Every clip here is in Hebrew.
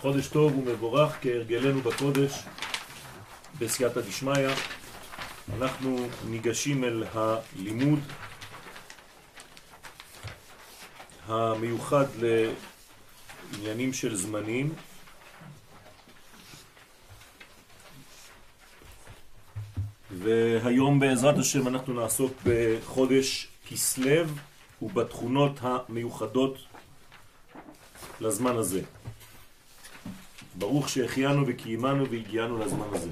חודש טוב ומבורך כהרגלנו בקודש בסייעתא דשמיא. אנחנו ניגשים אל הלימוד המיוחד לעניינים של זמנים, והיום בעזרת השם אנחנו נעסוק בחודש כסלו ובתכונות המיוחדות לזמן הזה. ברוך שהחיינו וקיימנו והגיענו לזמן הזה.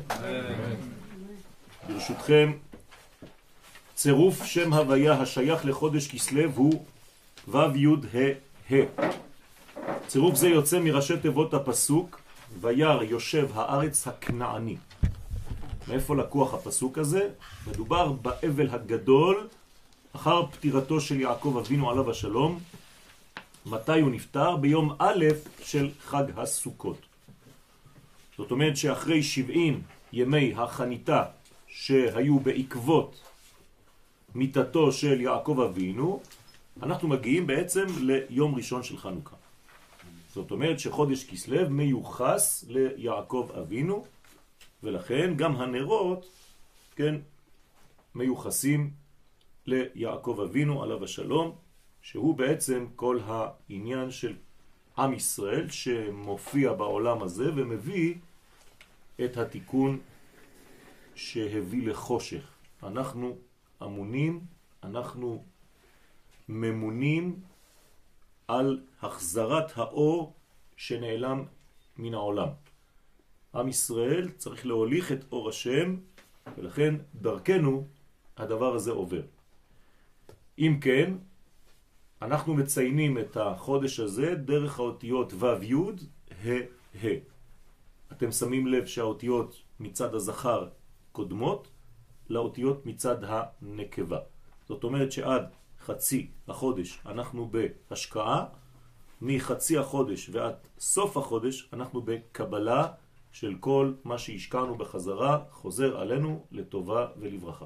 ברשותכם, צירוף שם הוויה השייך לחודש כסלו הוא ו' י' ה' ה'. צירוף זה יוצא מראשי תיבות הפסוק וירא יושב הארץ הכנעני. מאיפה לקוח הפסוק הזה? מדובר באבל הגדול אחר פטירתו של יעקב אבינו עליו השלום. מתי הוא נפטר? ביום א' של חג הסוכות. זאת אומרת שאחרי 70 ימי החניתה שהיו בעקבות מיתתו של יעקב אבינו, אנחנו מגיעים בעצם ליום ראשון של חנוכה. זאת אומרת שחודש כסלו מיוחס ליעקב אבינו, ולכן גם הנרות, כן, מיוחסים ליעקב אבינו עליו השלום, שהוא בעצם כל העניין של עם ישראל שמופיע בעולם הזה ומביא את התיקון שהביא לחושך. אנחנו אמונים, אנחנו ממונים על החזרת האור שנעלם מן העולם. עם ישראל צריך להוליך את אור השם, ולכן דרכנו הדבר הזה עובר. אם כן, אנחנו מציינים את החודש הזה דרך האותיות ו' י' ה' ה'. אתם שמים לב שהאותיות מצד הזכר קודמות לאותיות מצד הנקבה. זאת אומרת שעד חצי החודש אנחנו בהשקעה, מחצי החודש ועד סוף החודש אנחנו בקבלה של כל מה שהשקענו בחזרה, חוזר עלינו לטובה ולברכה.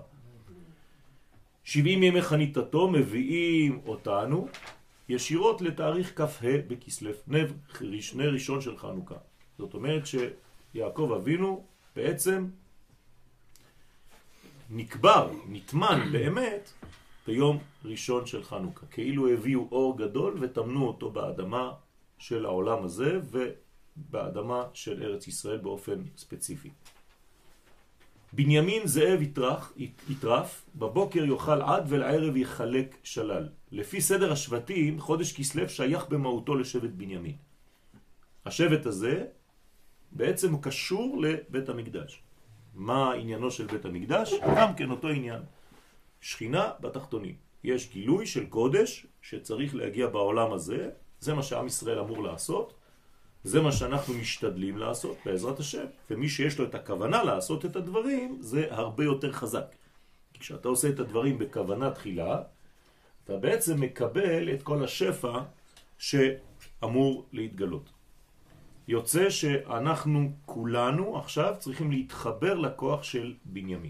70 ימי חניתתו מביאים אותנו ישירות לתאריך כ"ה בכסלו, נר ראשון של חנוכה. זאת אומרת שיעקב אבינו בעצם נקבר, נטמן באמת ביום ראשון של חנוכה. כאילו הביאו אור גדול ותמנו אותו באדמה של העולם הזה ובאדמה של ארץ ישראל באופן ספציפי. בנימין זאב יטרף, בבוקר יאכל עד ולערב יחלק שלל. לפי סדר השבטים, חודש כסלו שייך במהותו לשבט בנימין. השבט הזה בעצם הוא קשור לבית המקדש. מה עניינו של בית המקדש? גם כן אותו עניין. שכינה בתחתונים. יש גילוי של קודש שצריך להגיע בעולם הזה. זה מה שעם ישראל אמור לעשות. זה מה שאנחנו משתדלים לעשות בעזרת השם. ומי שיש לו את הכוונה לעשות את הדברים, זה הרבה יותר חזק. כשאתה עושה את הדברים בכוונה תחילה, אתה בעצם מקבל את כל השפע שאמור להתגלות. יוצא שאנחנו כולנו עכשיו צריכים להתחבר לכוח של בנימין.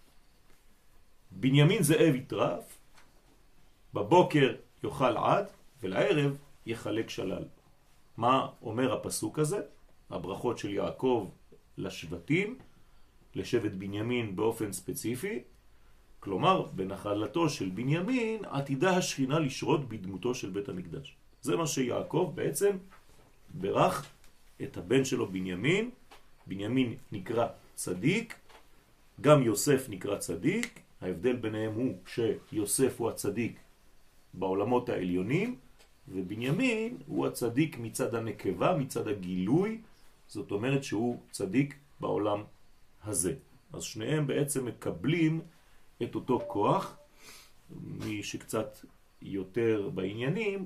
בנימין זאב יטרף, בבוקר יאכל עד ולערב יחלק שלל. מה אומר הפסוק הזה? הברכות של יעקב לשבטים, לשבט בנימין באופן ספציפי, כלומר בנחלתו של בנימין עתידה השכינה לשרות בדמותו של בית המקדש. זה מה שיעקב בעצם ברך את הבן שלו בנימין. בנימין נקרא צדיק, גם יוסף נקרא צדיק. ההבדל ביניהם הוא שיוסף הוא הצדיק בעולמות העליונים, ובנימין הוא הצדיק מצד הנקבה, מצד הגילוי. זאת אומרת שהוא צדיק בעולם הזה. אז שניהם בעצם מקבלים את אותו כוח. מי שקצת יותר בעניינים,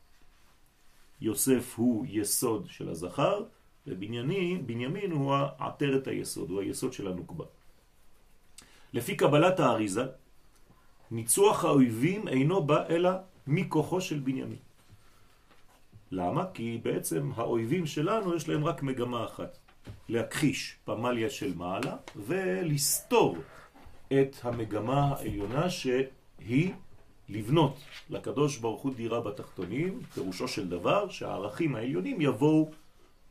יוסף הוא יסוד של הזכר, ובנימין הוא עטרת היסוד, הוא היסוד של הנוקבה. לפי קבלת האריזה, ניצוח האויבים אינו בא אלא מכוחו של בנימין. למה? כי בעצם האויבים שלנו יש להם רק מגמה אחת, להכחיש פמליה של מעלה ולסתור את המגמה העליונה שהיא לבנות לקדוש ברוך הוא דירה בתחתונים. פירושו של דבר שהערכים העליונים יבואו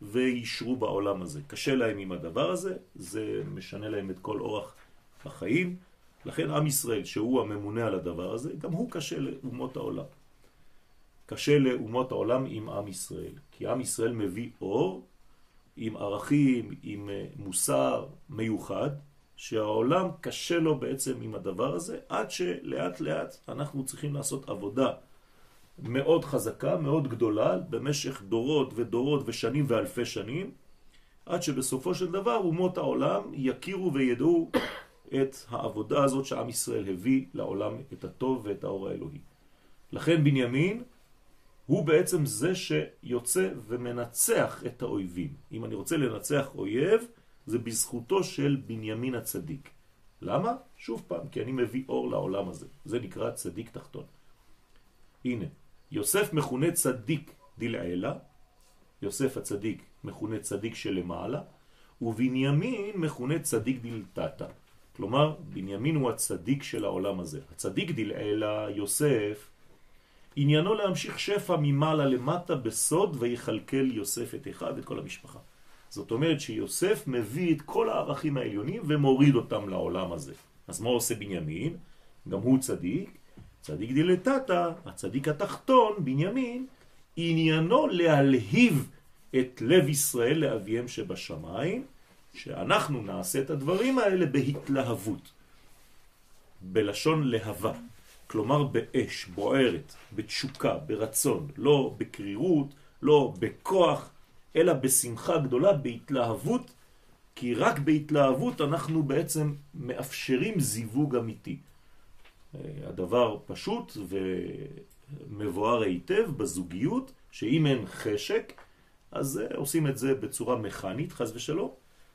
וישרו בעולם הזה. קשה להם עם הדבר הזה, זה משנה להם את כל אורח החיים. לכן עם ישראל, שהוא הממונה על הדבר הזה, גם הוא קשה לאומות העולם. קשה לאומות העולם עם עם ישראל, כי עם ישראל מביא אור עם ערכים, עם מוסר מיוחד, שהעולם קשה לו בעצם עם הדבר הזה, עד שלאט לאט אנחנו צריכים לעשות עבודה מאוד חזקה, מאוד גדולה, במשך דורות ודורות ושנים ואלפי שנים, עד שבסופו של דבר אומות העולם יכירו וידעו את העבודה הזאת שעם ישראל הביא לעולם, את הטוב ואת האור האלוהי. לכן בנימין הוא בעצם זה שיוצא ומנצח את האויבים. אם אני רוצה לנצח אויב, זה בזכותו של בנימין הצדיק. למה? שוב פעם, כי אני מביא אור לעולם הזה. זה נקרא צדיק תחתון. הנה, יוסף מכונה צדיק דלעילה, יוסף הצדיק מכונה צדיק שלמעלה, ובנימין מכונה צדיק דלתתה. כלומר, בנימין הוא הצדיק של העולם הזה. הצדיק דלעילה, יוסף, עניינו להמשיך שפע ממעלה למטה בסוד, ויחלקל יוסף את אחד ואת כל המשפחה. זאת אומרת שיוסף מביא את כל הערכים העליונים ומוריד אותם לעולם הזה. אז מה עושה בנימין? גם הוא צדיק, צדיק דלתתה, הצדיק התחתון, בנימין, עניינו להלהיב את לב ישראל לאביהם שבשמיים, שאנחנו נעשה את הדברים האלה בהתלהבות, בלשון להבה. כלומר באש, בוערת, בתשוקה, ברצון, לא בקרירות, לא בכוח, אלא בשמחה גדולה, בהתלהבות, כי רק בהתלהבות אנחנו בעצם מאפשרים זיווג אמיתי. הדבר פשוט ומבואר היטב בזוגיות, שאם אין חשק, אז עושים את זה בצורה מכנית, חס ושלום,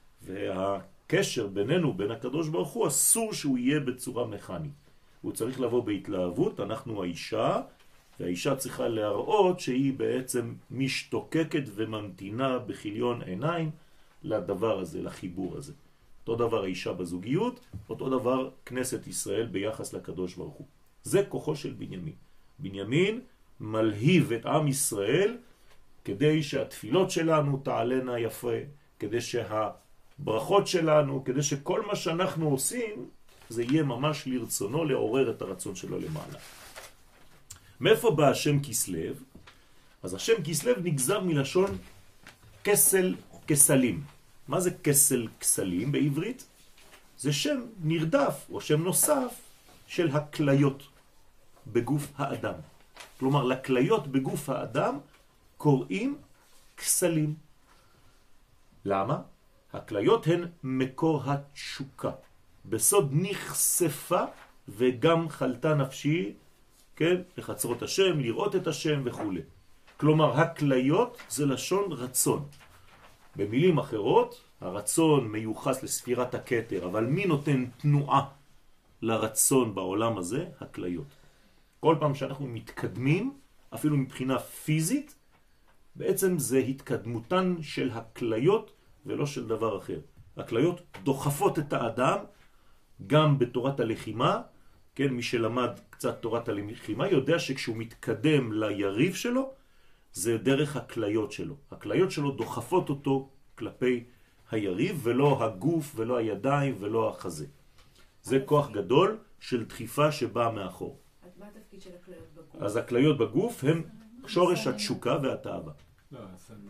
והקשר בינינו, בין הקדוש ברוך הוא, אסור שהוא יהיה בצורה מכנית. הוא צריך לבוא בהתלהבות, אנחנו האישה, והאישה צריכה להראות שהיא בעצם משתוקקת וממתינה בחיליון עיניים לדבר הזה, לחיבור הזה. אותו דבר האישה בזוגיות, אותו דבר כנסת ישראל ביחס לקדוש ברוך הוא. זה כוחו של בנימין. בנימין מלהיב את עם ישראל כדי שהתפילות שלנו תעלנה יפה, כדי שהברכות שלנו, כדי שכל מה שאנחנו עושים, זה יהיה ממש לרצונו לעורר את הרצון שלו למעלה. מאיפה בא השם כסלב? אז השם כסלב נגזר מלשון כסל כסלים. מה זה כסל כסלים בעברית? זה שם נרדף או שם נוסף של הכליות בגוף האדם. כלומר, לכליות בגוף האדם קוראים כסלים. למה? הכליות הן מקור התשוקה. בסוד נחשפה וגם חלתה נפשי, כן? לחצרות השם, לראות את השם וכו'. כלומר, הכליות זה לשון רצון. במילים אחרות, הרצון מיוחס לספירת הכתר, אבל מי נותן תנועה לרצון בעולם הזה? הכליות. כל פעם שאנחנו מתקדמים, אפילו מבחינה פיזית, בעצם זה התקדמותן של הכליות ולא של דבר אחר. הכליות דוחפות את האדם גם בתורת הלחימה, כן, מי שלמד קצת תורת הלחימה יודע שכשהוא מתקדם ליריב שלו, זה דרך הכליות שלו. הכליות שלו דוחפות אותו כלפי היריב, ולא הגוף ולא הידיים ולא החזה. זה כוח גדול של דחיפה שבאה מאחור. מה התפקיד של הכליות בגוף? אז הכליות בגוף הם שורש התשוקה והתאווה. לא,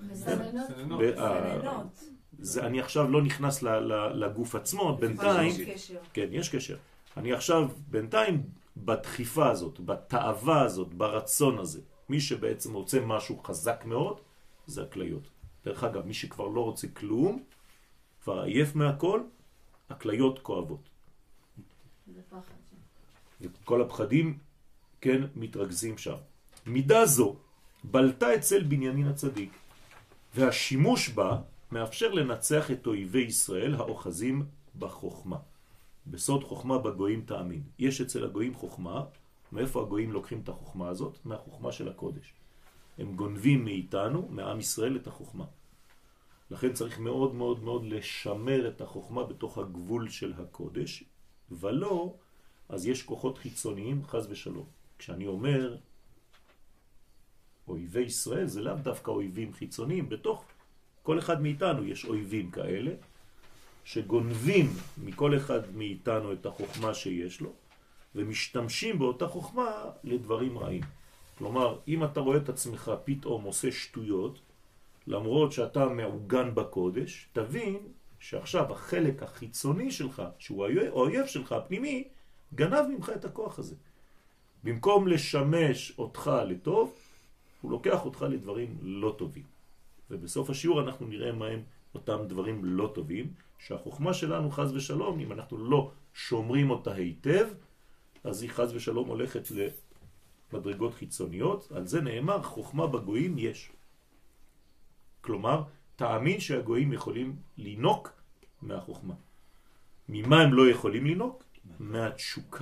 מסננות. אני עכשיו לא נכנס לגוף עצמו, בינתיים, כן, יש קשר. אני עכשיו בינתיים בדחיפה הזאת, בתאווה הזאת, ברצון הזה. מי שבעצם רוצה משהו חזק מאוד, זה הכליות. דרך אגב, מי שכבר לא רוצה כלום, כבר עייף מהכל, הכליות כואבות. זה פחד. וכל הפחדים, כן, מתרכזים שם. מידה זו בלטה אצל בנימין הצדיק, והשימוש בה מאפשר לנצח את אויבי ישראל האוחזים בחוכמה. בסוד חוכמה בגויים תאמין. יש אצל הגויים חוכמה. מאיפה הגויים לוקחים את החוכמה הזאת? מהחוכמה של הקודש. הם גונבים מאיתנו, מעם ישראל, את החוכמה. לכן צריך מאוד מאוד מאוד לשמר את החוכמה בתוך הגבול של הקודש, ולא, אז יש כוחות חיצוניים, חס ושלום. כשאני אומר אויבי ישראל, זה לאו דווקא אויבים חיצוניים, בתוך כל אחד מאיתנו יש אויבים כאלה, שגונבים מכל אחד מאיתנו את החוכמה שיש לו, ומשתמשים באותה חוכמה לדברים רעים. כלומר, אם אתה רואה את עצמך פתאום עושה שטויות, למרות שאתה מעוגן בקודש, תבין שעכשיו החלק החיצוני שלך, שהוא האויב שלך הפנימי, גנב ממך את הכוח הזה. במקום לשמש אותך לטוב, הוא לוקח אותך לדברים לא טובים. ובסוף השיעור אנחנו נראה מהם אותם דברים לא טובים, שהחוכמה שלנו חז ושלום, אם אנחנו לא שומרים אותה היטב, אז היא חז ושלום הולכת למדרגות חיצוניות. על זה נאמר, חוכמה בגויים יש. כלומר, תאמין שהגויים יכולים לינוק מהחוכמה. ממה הם לא יכולים לינוק? מהתשוקה.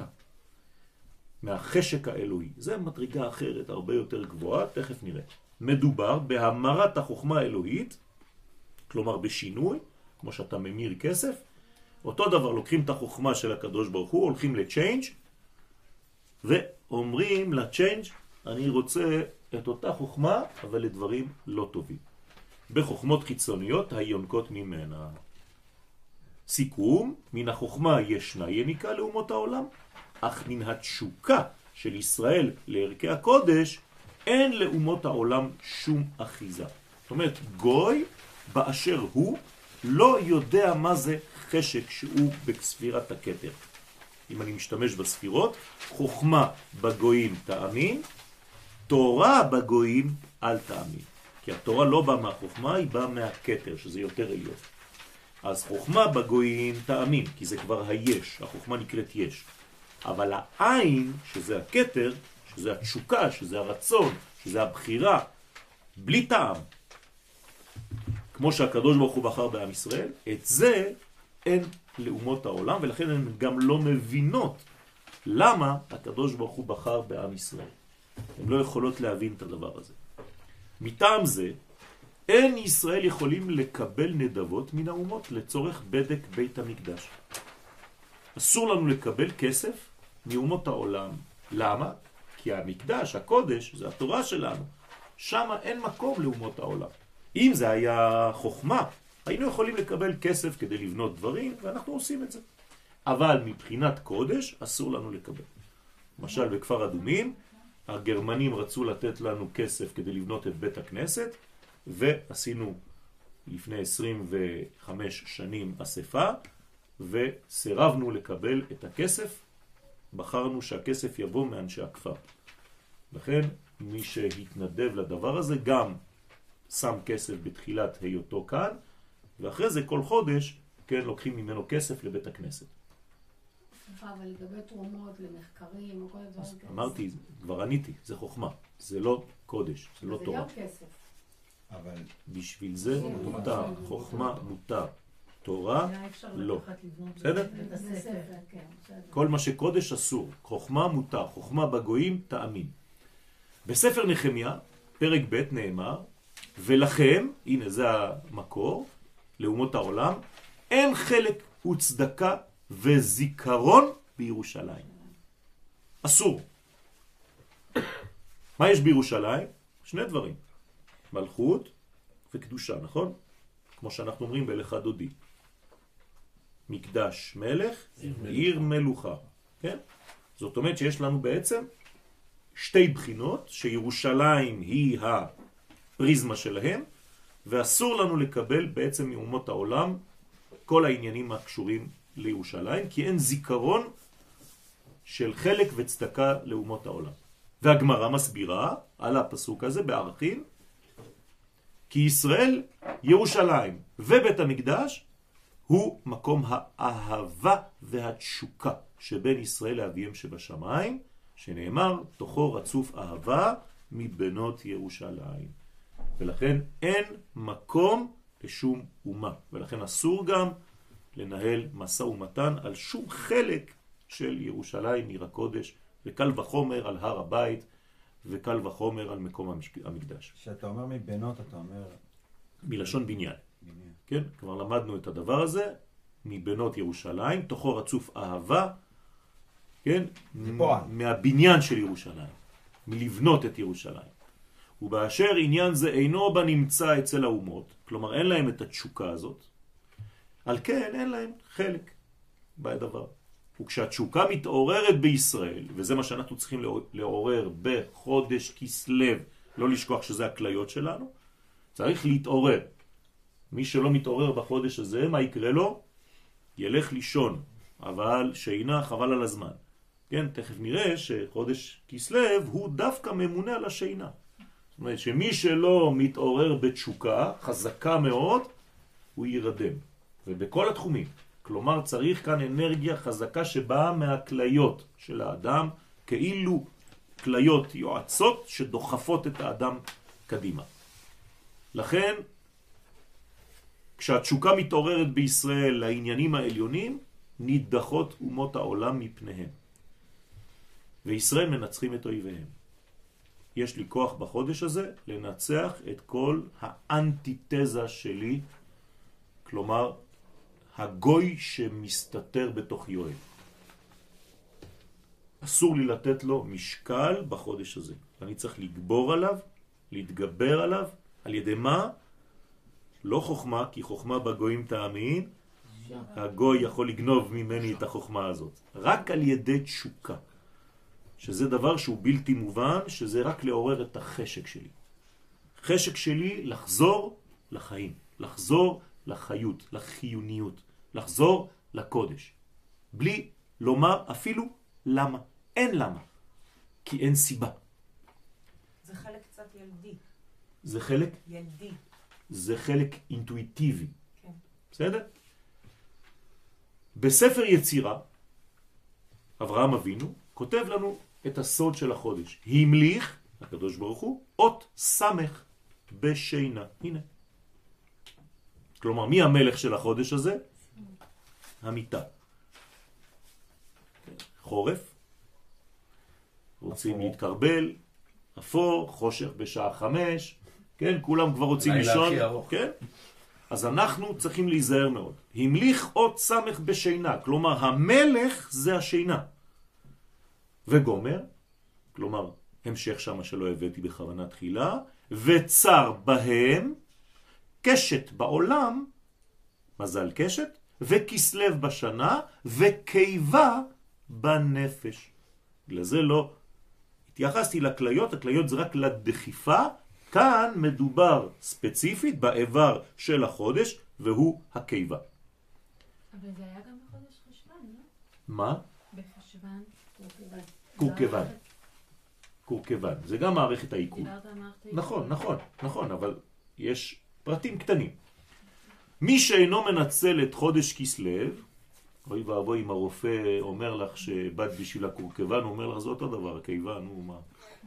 מהחשק האלוהי. זה מדרגה אחרת, הרבה יותר גבוהה, תכף נראה. מדובר בהמרת החוכמה האלוהית, כלומר בשינוי, כמו שאתה ממיר כסף. אותו דבר, לוקחים את החוכמה של הקדוש ברוך הוא, הולכים ל-change, ואומרים ל-change, אני רוצה את אותה חוכמה, אבל לדברים לא טובים. בחוכמות חיצוניות היונקות ממנה. סיכום, מן החוכמה ישנה יניקה לאומות העולם, אך מן התשוקה של ישראל לערכי הקודש, אין לאומות העולם שום אחיזה. זאת אומרת, גוי באשר הוא לא יודע מה זה חשק שהוא בספירת הכתר. אם אני משתמש בספירות, חוכמה בגויים תאמין, תורה בגויים אל תאמין. כי התורה לא באה מהחוכמה, היא באה מהכתר, שזה יותר עליון. אז חוכמה בגויים תאמין, כי זה כבר היש, החוכמה נקראת יש. אבל העין, שזה הכתר, שזה התשוקה, שזה הרצון, שזה הבחירה, בלי טעם. כמו שהקדוש ברוך הוא בחר בעם ישראל, את זה אין לאומות העולם, ולכן הן גם לא מבינות למה הקדוש ברוך הוא בחר בעם ישראל. הן לא יכולות להבין את הדבר הזה. מטעם זה, אין ישראל יכולים לקבל נדבות מן האומות לצורך בדק בית המקדש. אסור לנו לקבל כסף מאומות העולם. למה? כי המקדש, הקודש, זה התורה שלנו. שם אין מקום לאומות העולם. אם זה היה חוכמה, היינו יכולים לקבל כסף כדי לבנות דברים, ואנחנו עושים את זה. אבל מבחינת קודש, אסור לנו לקבל. למשל, בכפר אדומים, הגרמנים רצו לתת לנו כסף כדי לבנות את בית הכנסת, ועשינו לפני 25 שנים אספה, וסירבנו לקבל את הכסף, בחרנו שהכסף יבוא מאנשי הכפר. לכן, מי שהתנדב לדבר הזה גם שם כסף בתחילת היותו כאן, ואחרי זה כל חודש, כן, לוקחים ממנו כסף לבית הכנסת. סליחה, אבל לגבי תרומות למחקרים או כל הדברים כאלה. אמרתי, כבר עניתי, זה חוכמה, זה לא קודש, זה לא תורה. זה גם כסף. אבל בשביל זה מותר, חוכמה מותר, תורה לא. בסדר? כל מה שקודש אסור, חוכמה מותר, חוכמה בגויים תאמין. בספר נחמיה, פרק ב' נאמר, ולכם, הנה זה המקור, לאומות העולם, אין חלק וצדקה וזיכרון בירושלים. אסור. מה יש בירושלים? שני דברים. מלכות וקדושה, נכון? כמו שאנחנו אומרים בלך דודי. מקדש מלך, עיר מלוכה. כן? זאת אומרת שיש לנו בעצם שתי בחינות, שירושלים היא הפריזמה שלהם, ואסור לנו לקבל בעצם מאומות העולם כל העניינים הקשורים לירושלים, כי אין זיכרון של חלק וצדקה לאומות העולם. והגמרא מסבירה על הפסוק הזה בערכים, כי ישראל, ירושלים ובית המקדש הוא מקום האהבה והתשוקה שבין ישראל לאביהם שבשמיים, שנאמר תוכו רצוף אהבה מבנות ירושלים. ולכן אין מקום לשום אומה, ולכן אסור גם לנהל משא ומתן על שום חלק של ירושלים עיר הקודש, וקל וחומר על הר הבית, וקל וחומר על מקום המקדש. כשאתה אומר מבנות, אתה אומר מלשון בניין. כן? כבר למדנו את הדבר הזה, מבנות ירושלים, תוכו רצוף אהבה, כן? מהבניין של ירושלים, מלבנות את ירושלים. ובאשר עניין זה אינו בנמצא אצל האומות, כלומר אין להם את התשוקה הזאת, על כן אין להם חלק בדבר. וכשהתשוקה מתעוררת בישראל, וזה מה שאנחנו צריכים לעורר בחודש כסלו, לא לשכוח שזה הכליות שלנו, צריך להתעורר. מי שלא מתעורר בחודש הזה, מה יקרה לו? ילך לישון, אבל שינה חבל על הזמן. כן, תכף נראה שחודש כסלו הוא דווקא ממונה על השינה. זאת אומרת שמי שלא מתעורר בתשוקה חזקה מאוד, הוא ירדם. ובכל התחומים. כלומר צריך כאן אנרגיה חזקה שבאה מהכליות של האדם, כאילו כליות יועצות שדוחפות את האדם קדימה. לכן, כשהתשוקה מתעוררת בישראל לעניינים העליונים, נדחות אומות העולם מפניהם. וישראל מנצחים את אויביהם. יש לי כוח בחודש הזה לנצח את כל האנטיתזה שלי, כלומר, הגוי שמסתתר בתוך יואל. אסור לי לתת לו משקל בחודש הזה. אני צריך לגבור עליו, להתגבר עליו, על ידי מה? לא חוכמה, כי חוכמה בגויים תאמין, הגוי יכול לגנוב ממני את החוכמה הזאת. רק על ידי תשוקה, שזה דבר שהוא בלתי מובן, שזה רק לעורר את החשק שלי. חשק שלי לחזור לחיים, לחזור לחיות, לחיוניות, לחזור לקודש. בלי לומר אפילו למה. אין למה. כי אין סיבה. זה חלק קצת ילדי. זה חלק? ילדי. זה חלק אינטואיטיבי. כן. בסדר? בספר יצירה, אברהם אבינו כותב לנו את הסוד של החודש. המליך, הקדוש ברוך הוא, אות סמך בשינה. הנה. כלומר, מי המלך של החודש הזה? המיטה. חורף, רוצים להתקרבל, אפור, חושך בשעה 5, כן, כולם כבר רוצים לישון, כן? אז אנחנו צריכים להיזהר מאוד. המליך אות סמך בשינה, כלומר המלך זה השינה. וגומר, כלומר המשך שמה שלא הבאתי בכוונה תחילה, וצר בהם קשת בעולם, מזל קשת, וכסלב בשנה, וקיבה בנפש. לזה לא התייחסתי לכליות, הכליות זה רק לדחיפה, כאן מדובר ספציפית באיבר של החודש, והוא הקיבה. אבל זה היה גם בחודש חשבן, לא? מה? בחשבן, קורקבן. קורקבן. זה גם מערכת העיכול. דיברת על מערכת נכון, נכון, נכון, אבל יש פרטים קטנים. מי שאינו מנצל את חודש כסלו, אוי ואבוי אם הרופא אומר לך שבאת בשביל הקורקבן, הוא אומר לך זה אותו דבר, הקיבה, נו מה.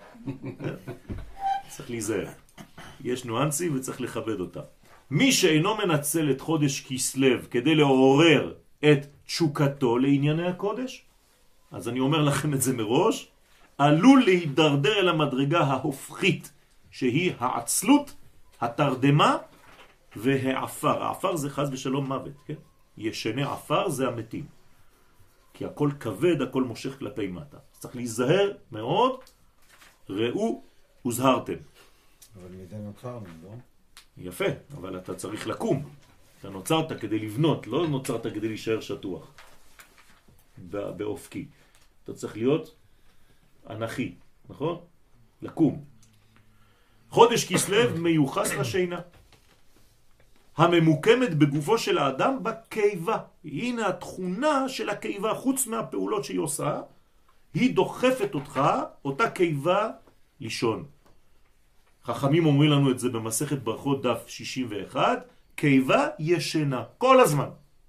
צריך להיזהר. יש ניואנסים וצריך לכבד אותה. מי שאינו מנצל את חודש כסלו כדי לעורר את תשוקתו לענייני הקודש, אז אני אומר לכם את זה מראש, עלול להידרדר אל המדרגה ההופכית, שהיא העצלות, התרדמה והעפר. העפר זה חס ושלום מוות, כן? ישנה עפר זה המתים. כי הכל כבד, הכל מושך כלפי מטה. צריך להיזהר מאוד, ראו וזהרתם. אבל מזה נוצרנו, לא? יפה, אבל אתה צריך לקום. אתה נוצרת כדי לבנות, לא נוצרת כדי להישאר שטוח. באופקי. אתה צריך להיות אנכי, נכון? לקום. חודש כסלו מיוחס לשינה. הממוקמת בגופו של האדם בקיבה. הנה התכונה של הקיבה, חוץ מהפעולות שהיא עושה, היא דוחפת אותך, אותה קיבה, לישון. חכמים אומרים לנו את זה במסכת ברכות דף 61, קיבה ישנה, כל הזמן.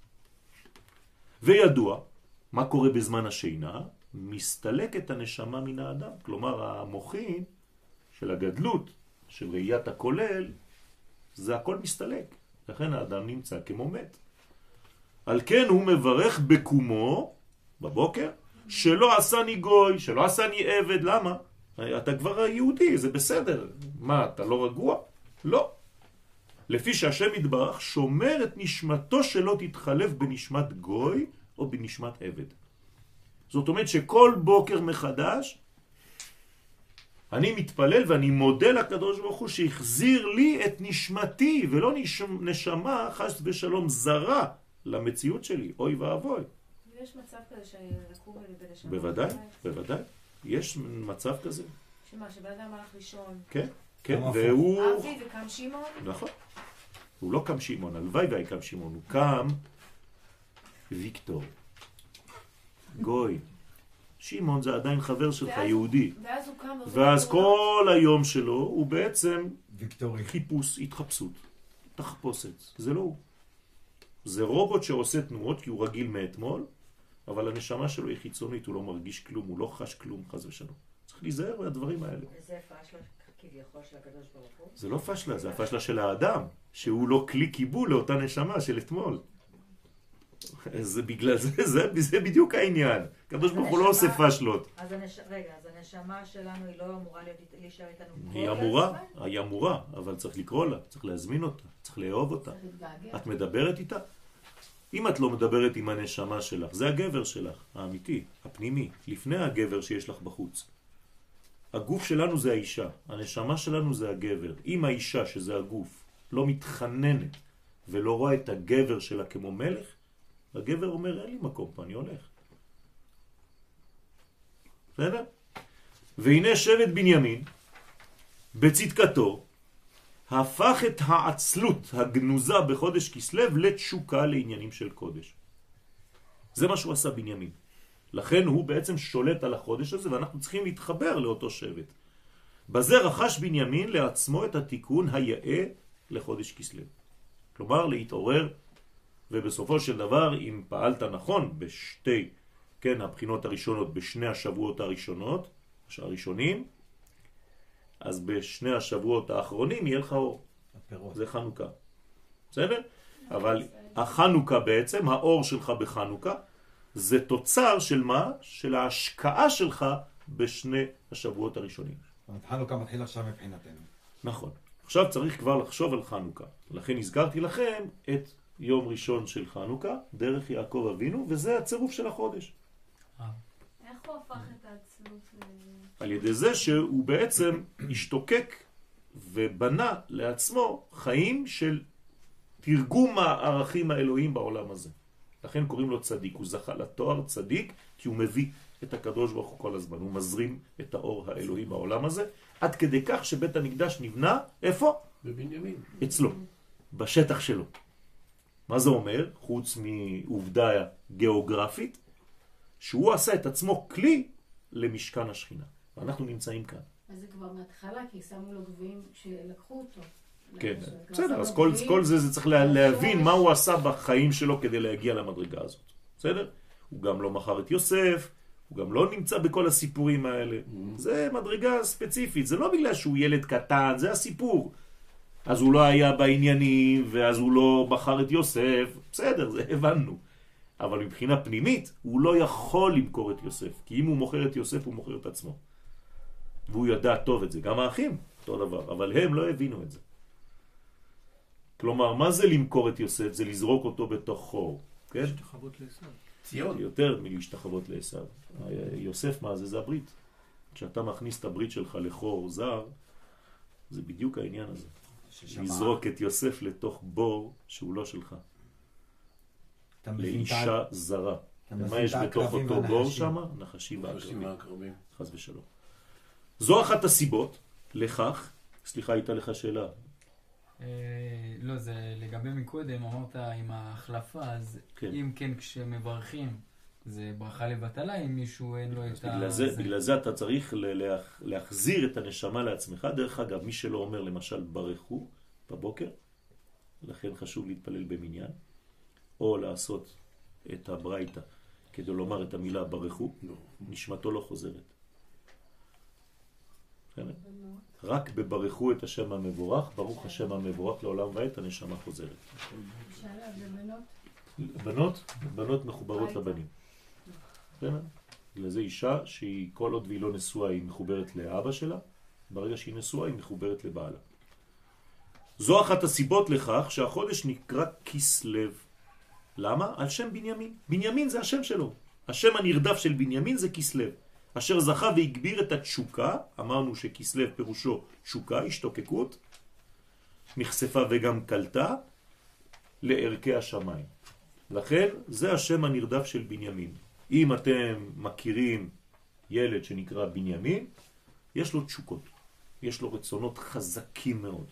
וידוע, מה קורה בזמן השינה? מסתלקת הנשמה מן האדם. כלומר, המוחין של הגדלות, של ראיית הכולל, זה הכל מסתלק. לכן האדם נמצא כמו מת. על כן הוא מברך בקומו, בבוקר, שלא עשני גוי, שלא עשני עבד. למה? אתה כבר יהודי, זה בסדר. מה, אתה לא רגוע? לא. לפי שהשם יתברך שומר את נשמתו שלא תתחלף בנשמת גוי או בנשמת עבד. זאת אומרת שכל בוקר מחדש אני מתפלל ואני מודה לקדוש ברוך הוא שהחזיר לי את נשמתי, ולא נשמה חס ושלום זרה למציאות שלי, אוי ואבוי. יש מצב כזה שלקום בנשמה? בוודאי, בוודאי. יש מצב כזה. שמה, שבן אדם הלך לישון? כן, כן, והוא... אבי וקם שמעון? נכון. הוא לא קם שמעון, הלוואי והי קם שמעון, הוא קם ויקטור, גוי. שמעון זה עדיין חבר שלך, יהודי. ואז הוא קם... ואז כל היום שלו הוא בעצם ויקטורי. חיפוש, התחפשות, תחפושת. זה לא הוא. זה רובוט שעושה תנועות כי הוא רגיל מאתמול, אבל הנשמה שלו היא חיצונית, הוא לא מרגיש כלום, הוא לא חש כלום, חס ושלום. צריך להיזהר מהדברים האלה. וזה פשלה כביכול של הקדוש ברוך הוא? זה לא פשלה, זה הפשלה של האדם, שהוא לא כלי קיבול לאותה נשמה של אתמול. זה בגלל זה בדיוק העניין. הקדוש ברוך הוא לא עושה פשלות. רגע, אז הנשמה שלנו היא לא אמורה להישאר איתנו? היא אמורה, אבל צריך לקרוא לה, צריך להזמין אותה, צריך לאהוב אותה. את מדברת איתה? אם את לא מדברת עם הנשמה שלך, זה הגבר שלך, האמיתי, הפנימי, לפני הגבר שיש לך בחוץ. הגוף שלנו זה האישה, הנשמה שלנו זה הגבר. אם האישה, שזה הגוף, לא מתחננת ולא רואה את הגבר שלה כמו מלך, הגבר אומר, אין לי מקום פה, אני הולך. בסדר? והנה שבט בנימין, בצדקתו, הפך את העצלות הגנוזה בחודש כסלו לתשוקה לעניינים של קודש. זה מה שהוא עשה בנימין. לכן הוא בעצם שולט על החודש הזה, ואנחנו צריכים להתחבר לאותו שבט. בזה רכש בנימין לעצמו את התיקון היאה לחודש כסלו. כלומר, להתעורר, ובסופו של דבר, אם פעלת נכון בשתי, כן, הבחינות הראשונות, בשני השבועות הראשונים, אז בשני השבועות האחרונים יהיה לך אור. הפירות. זה חנוכה. בסדר? אבל החנוכה בעצם, האור שלך בחנוכה, זה תוצר של מה? של ההשקעה שלך בשני השבועות הראשונים. חנוכה מתחיל עכשיו מבחינתנו. נכון. עכשיו צריך כבר לחשוב על חנוכה. לכן הזכרתי לכם את יום ראשון של חנוכה, דרך יעקב אבינו, וזה הצירוף של החודש. איך הוא הפך את העצלות? על ידי זה שהוא בעצם השתוקק ובנה לעצמו חיים של תרגום הערכים האלוהים בעולם הזה. לכן קוראים לו צדיק, הוא זכה לתואר צדיק, כי הוא מביא את הקדוש ברוך הוא כל הזמן, הוא מזרים את האור האלוהי בעולם הזה, עד כדי כך שבית המקדש נבנה, איפה? בבנימין. אצלו, בשטח שלו. מה זה אומר? חוץ מעובדה גיאוגרפית, שהוא עשה את עצמו כלי למשכן השכינה. ואנחנו נמצאים כאן. אז זה כבר מההתחלה, כי שמו לו גביעים כשלקחו אותו. כן, בסדר, אז כל זה צריך להבין מה הוא עשה בחיים שלו כדי להגיע למדרגה הזאת. בסדר? הוא גם לא מכר את יוסף, הוא גם לא נמצא בכל הסיפורים האלה. זה מדרגה ספציפית, זה לא בגלל שהוא ילד קטן, זה הסיפור. אז הוא לא היה בעניינים, ואז הוא לא מכר את יוסף, בסדר, זה הבנו. אבל מבחינה פנימית, הוא לא יכול למכור את יוסף, כי אם הוא מוכר את יוסף, הוא מוכר את עצמו. והוא ידע טוב את זה, גם האחים, אותו דבר, אבל הם לא הבינו את זה. כלומר, מה זה למכור את יוסף? זה לזרוק אותו בתוך חור, כן? להשתחוות לעשו. ציון. יותר מלהשתחוות לעשו. יוסף, מה זה? זה הברית. כשאתה מכניס את הברית שלך לחור זר, זה בדיוק העניין הזה. לזרוק את יוסף לתוך בור שהוא לא שלך. לאישה זרה. מה יש בתוך אותו בור שם? נחשים ועקרבים. חס ושלום. זו אחת הסיבות לכך, סליחה, הייתה לך שאלה. לא, זה לגבי מקודם, אמרת עם ההחלפה, אז אם כן כשמברכים, זה ברכה לבטלה, אם מישהו אין לו את בגלל זה אתה צריך להחזיר את הנשמה לעצמך. דרך אגב, מי שלא אומר למשל ברכו בבוקר, לכן חשוב להתפלל במניין, או לעשות את הברייתא כדי לומר את המילה ברכו, נשמתו לא חוזרת. רק בברכו את השם המבורך, ברוך השם המבורך לעולם ועד, הנשמה חוזרת. בנות מחוברות לבנים. לזה אישה שהיא כל עוד והיא לא נשואה היא מחוברת לאבא שלה, ברגע שהיא נשואה היא מחוברת לבעלה. זו אחת הסיבות לכך שהחודש נקרא כסלו. למה? על שם בנימין. בנימין זה השם שלו. השם הנרדף של בנימין זה כסלו. אשר זכה והגביר את התשוקה, אמרנו שכסלו פירושו תשוקה, השתוקקות, נחשפה וגם קלטה לערכי השמיים. לכן זה השם הנרדף של בנימין. אם אתם מכירים ילד שנקרא בנימין, יש לו תשוקות, יש לו רצונות חזקים מאוד.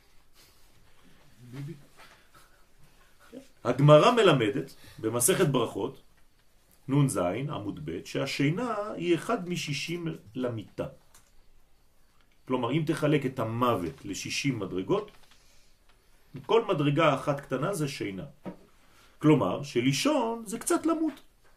הגמרא מלמדת במסכת ברכות, נון זין, עמוד ב', שהשינה היא 1 מ-60 למיטה. כלומר, אם תחלק את המוות ל-60 מדרגות, כל מדרגה אחת קטנה זה שינה. כלומר, שלישון זה קצת למות.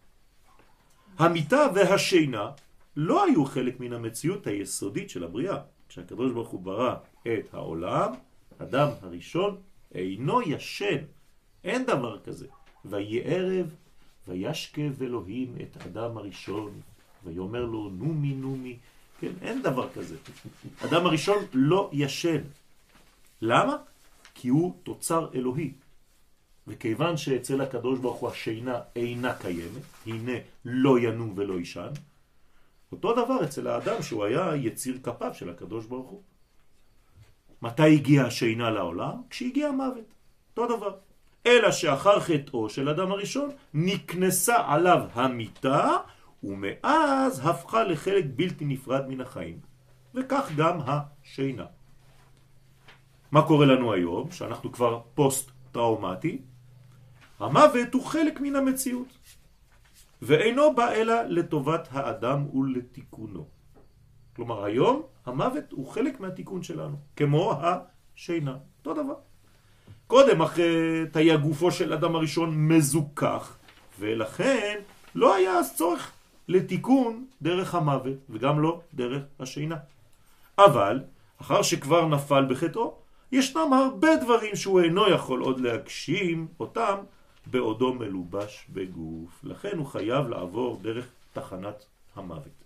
המיטה והשינה לא היו חלק מן המציאות היסודית של הבריאה. כשהקדוש ברוך הוא ברא את העולם, אדם הראשון אינו ישן. אין דבר כזה. ויהי ערב, וישכב אלוהים את אדם הראשון, ויאמר לו נומי נומי. כן, אין דבר כזה. אדם הראשון לא ישן. למה? כי הוא תוצר אלוהי. וכיוון שאצל הקדוש ברוך הוא השינה אינה קיימת, הנה לא ינום ולא ישן, אותו דבר אצל האדם שהוא היה יציר כפיו של הקדוש ברוך הוא. מתי הגיעה השינה לעולם? כשהגיע המוות. אותו דבר. אלא שאחר חטאו של אדם הראשון נקנסה עליו המיטה, ומאז הפכה לחלק בלתי נפרד מן החיים. וכך גם השינה. מה קורה לנו היום? שאנחנו כבר פוסט טראומטי. המוות הוא חלק מן המציאות. ואינו בא אלא לטובת האדם ולתיקונו. כלומר, היום המוות הוא חלק מהתיקון שלנו, כמו השינה. אותו דבר. קודם החטא היה גופו של אדם הראשון מזוכח, ולכן לא היה אז צורך לתיקון דרך המוות, וגם לא דרך השינה. אבל, אחר שכבר נפל בחטאו, ישנם הרבה דברים שהוא אינו יכול עוד להגשים אותם בעודו מלובש בגוף. לכן הוא חייב לעבור דרך תחנת המוות.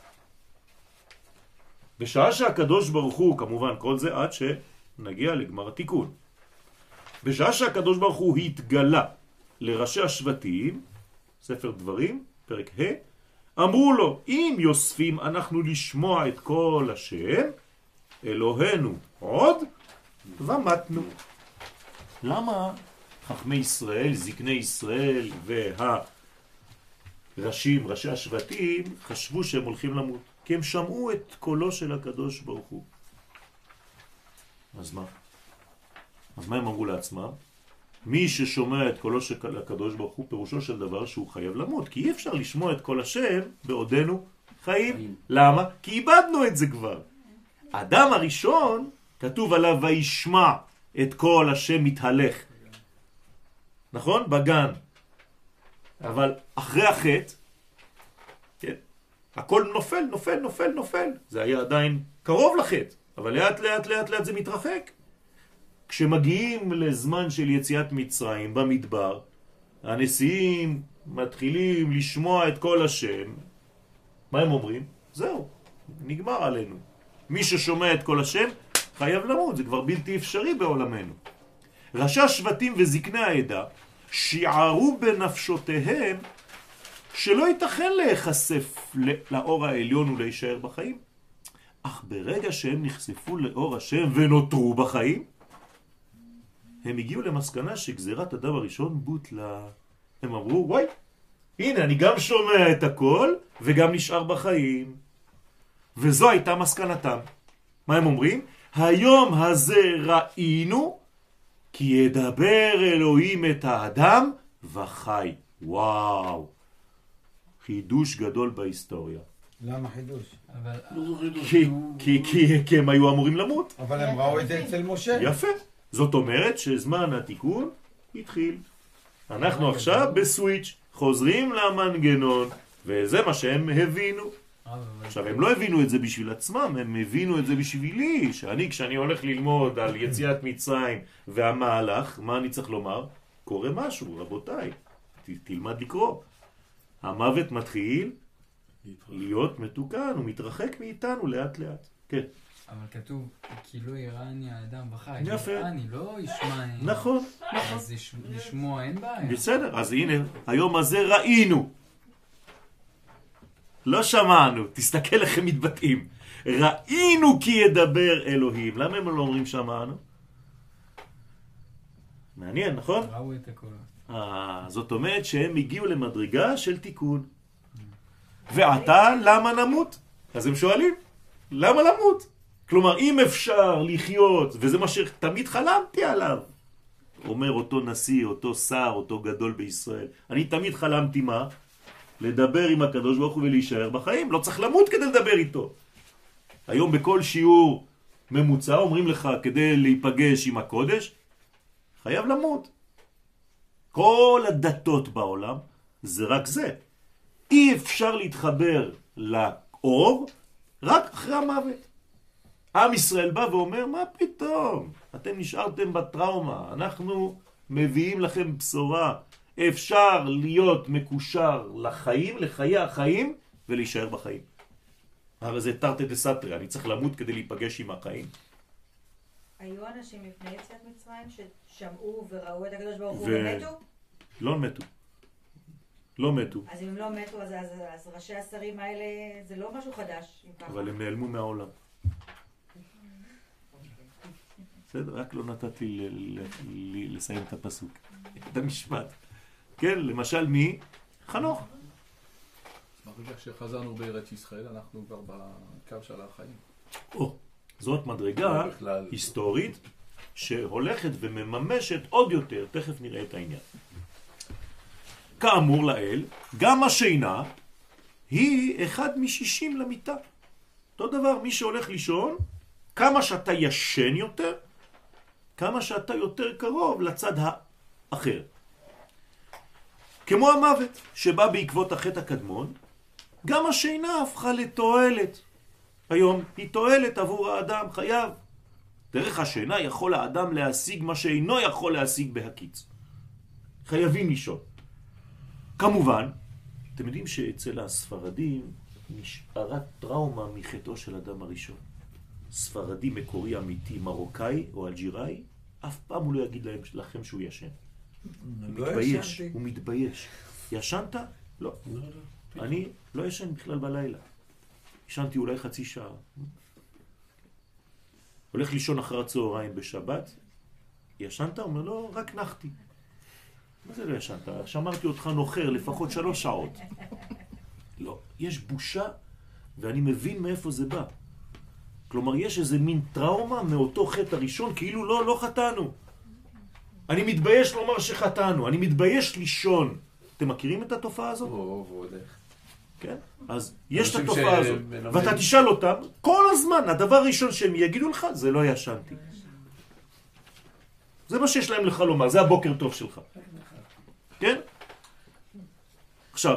בשעה שהקדוש ברוך הוא, כמובן כל זה עד שנגיע לגמר התיקון. בשעה שהקדוש ברוך הוא התגלה לראשי השבטים, ספר דברים, פרק ה', אמרו לו, אם יוספים אנחנו לשמוע את כל השם, אלוהינו עוד ומתנו. למה חכמי ישראל, זקני ישראל והראשים, ראשי השבטים, חשבו שהם הולכים למות? כי הם שמעו את קולו של הקדוש ברוך הוא. אז מה? אז מה הם אמרו לעצמם? מי ששומע את קולו של הקדוש ברוך הוא, פירושו של דבר שהוא חייב למות. כי אי אפשר לשמוע את קול השם בעודנו חיים. למה? כי איבדנו את זה כבר. האדם הראשון, כתוב עליו וישמע את קול השם מתהלך. נכון? בגן. אבל אחרי החטא, כן, הכל נופל, נופל, נופל, נופל. זה היה עדיין קרוב לחטא, אבל לאט לאט לאט לאט זה מתרחק. כשמגיעים לזמן של יציאת מצרים במדבר, הנשיאים מתחילים לשמוע את קול השם. מה הם אומרים? זהו, נגמר עלינו. מי ששומע את קול השם חייב למות, זה כבר בלתי אפשרי בעולמנו. ראשי השבטים וזקני העדה שיערו בנפשותיהם שלא ייתכן להיחשף לאור העליון ולהישאר בחיים. אך ברגע שהם נחשפו לאור השם ונותרו בחיים, הם הגיעו למסקנה שגזירת אדם הראשון בוטלה. הם אמרו, וואי, הנה אני גם שומע את הכל וגם נשאר בחיים. וזו הייתה מסקנתם. מה הם אומרים? היום הזה ראינו כי ידבר אלוהים את האדם וחי. וואו. חידוש גדול בהיסטוריה. למה חידוש? כי הם היו אמורים למות. אבל הם ראו את זה אצל משה. יפה. זאת אומרת שזמן התיקון התחיל. אנחנו עכשיו בסוויץ', חוזרים למנגנון, וזה מה שהם הבינו. עכשיו, הם לא הבינו את זה בשביל עצמם, הם הבינו את זה בשבילי, כשאני הולך ללמוד על יציאת מצרים והמהלך, מה אני צריך לומר? קורה משהו, רבותיי, תלמד לקרוא. המוות מתחיל להיות מתוקן, הוא מתרחק מאיתנו לאט לאט. כן. אבל כתוב, כאילו יראני האדם בחי. יפה. יראני, לא ישמע. נכון. אז לשמוע אין בעיה. בסדר, אז הנה, היום הזה ראינו. לא שמענו, תסתכל איך הם מתבטאים. ראינו כי ידבר אלוהים. למה הם לא אומרים שמענו? מעניין, נכון? ראו את הכל. זאת אומרת שהם הגיעו למדרגה של תיקון. ועתה, למה נמות? אז הם שואלים, למה למות? כלומר, אם אפשר לחיות, וזה מה שתמיד חלמתי עליו, אומר אותו נשיא, אותו שר, אותו גדול בישראל, אני תמיד חלמתי מה? לדבר עם הקדוש ברוך הוא ולהישאר בחיים, לא צריך למות כדי לדבר איתו. היום בכל שיעור ממוצע אומרים לך כדי להיפגש עם הקודש, חייב למות. כל הדתות בעולם זה רק זה. אי אפשר להתחבר לאור רק אחרי המוות. עם ישראל בא ואומר, מה פתאום? אתם נשארתם בטראומה, אנחנו מביאים לכם בשורה. אפשר להיות מקושר לחיים, לחיי החיים, ולהישאר בחיים. הרי זה תרתי דסתרי, אני צריך למות כדי להיפגש עם החיים. היו אנשים לפני יציאת מצרים ששמעו וראו את הקדוש ברוך הוא ומתו? לא מתו. לא מתו. אז אם הם לא מתו, אז ראשי השרים האלה, זה לא משהו חדש. אבל הם נעלמו מהעולם. בסדר, רק לא נתתי לסיים את הפסוק, את המשפט. כן, למשל מי? חנוך. ברגע שחזרנו בארץ ישראל, אנחנו כבר בקו של החיים. זאת מדרגה היסטורית שהולכת ומממשת עוד יותר, תכף נראה את העניין. כאמור לאל, גם השינה היא 1/60 למיטה. אותו דבר, מי שהולך לישון, כמה שאתה ישן יותר, כמה שאתה יותר קרוב לצד האחר. כמו המוות שבא בעקבות החטא הקדמון, גם השינה הפכה לתועלת. היום היא תועלת עבור האדם, חייב. דרך השינה יכול האדם להשיג מה שאינו יכול להשיג בהקיץ. חייבים לישון. כמובן, אתם יודעים שאצל הספרדים נשארה טראומה מחטאו של אדם הראשון. ספרדי מקורי אמיתי, מרוקאי או אלג'יראי, אף פעם הוא לא יגיד לכם שהוא ישן. מתבייש, הוא מתבייש. ישנת? לא. אני לא ישן בכלל בלילה. ישנתי אולי חצי שעה. הולך לישון אחר הצהריים בשבת. ישנת? הוא אומר, לא, רק נחתי. מה זה לא ישנת? שמרתי אותך נוחר לפחות 3 שעות. לא, יש בושה, ואני מבין מאיפה זה בא. כלומר, יש איזה מין טראומה מאותו חטא הראשון, כאילו לא חטאנו. אני מתבייש לומר שחטאנו, אני מתבייש לישון. אתם מכירים את התופעה הזאת? כן? אז יש את התופעה הזאת. ואתה תשאל אותם, כל הזמן, הדבר הראשון שהם יגידו לך, זה לא ישנתי. זה מה שיש להם לך לומר, זה הבוקר טוב שלך. כן? עכשיו,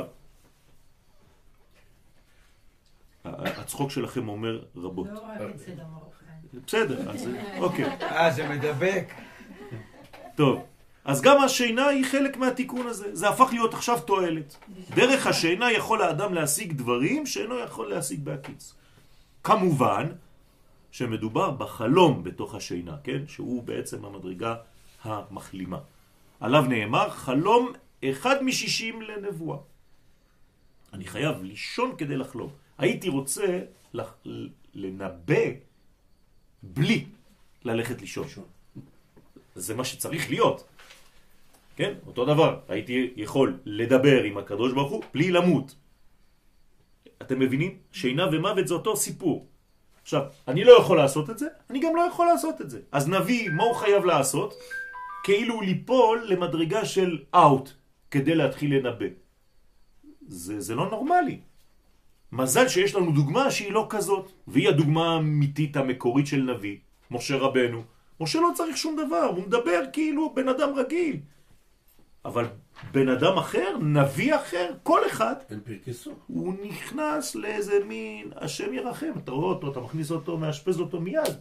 הצחוק שלכם אומר רבות. לא רק אצל המרוקאים. בסדר, אז אוקיי. זה מדבק. טוב, אז גם השינה היא חלק מהתיקון הזה. זה הפך להיות עכשיו תועלת. דרך השינה יכול האדם להשיג דברים שאינו יכול להשיג בהקיץ. כמובן שמדובר בחלום בתוך השינה, כן? שהוא בעצם המדרגה המחלימה. עליו נאמר, חלום 1/60 לנבואה. אני חייב לישון כדי לחלום. הייתי רוצה לנבא בלי ללכת לישון. זה מה שצריך להיות. כן? אותו דבר. הייתי יכול לדבר עם הקדוש ברוך הוא בלי למות. אתם מבינים? שינה ומוות זה אותו סיפור. עכשיו, אני לא יכול לעשות את זה, אני גם לא יכול לעשות את זה. אז נביא, מה הוא חייב לעשות? כאילו ליפול למדרגה של אאוט, כדי להתחיל לנבא. זה לא נורמלי. מזל שיש לנו דוגמה שהיא לא כזאת, והיא הדוגמה האמיתית המקורית של נביא, משה רבנו. משה לא צריך שום דבר, הוא מדבר כאילו בן אדם רגיל. אבל בן אדם אחר, נביא אחר, כל אחד, הוא נכנס לאיזה מין, השם ירחם, אתה רואה אותו, אתה מכניס אותו, מאשפז אותו מיד.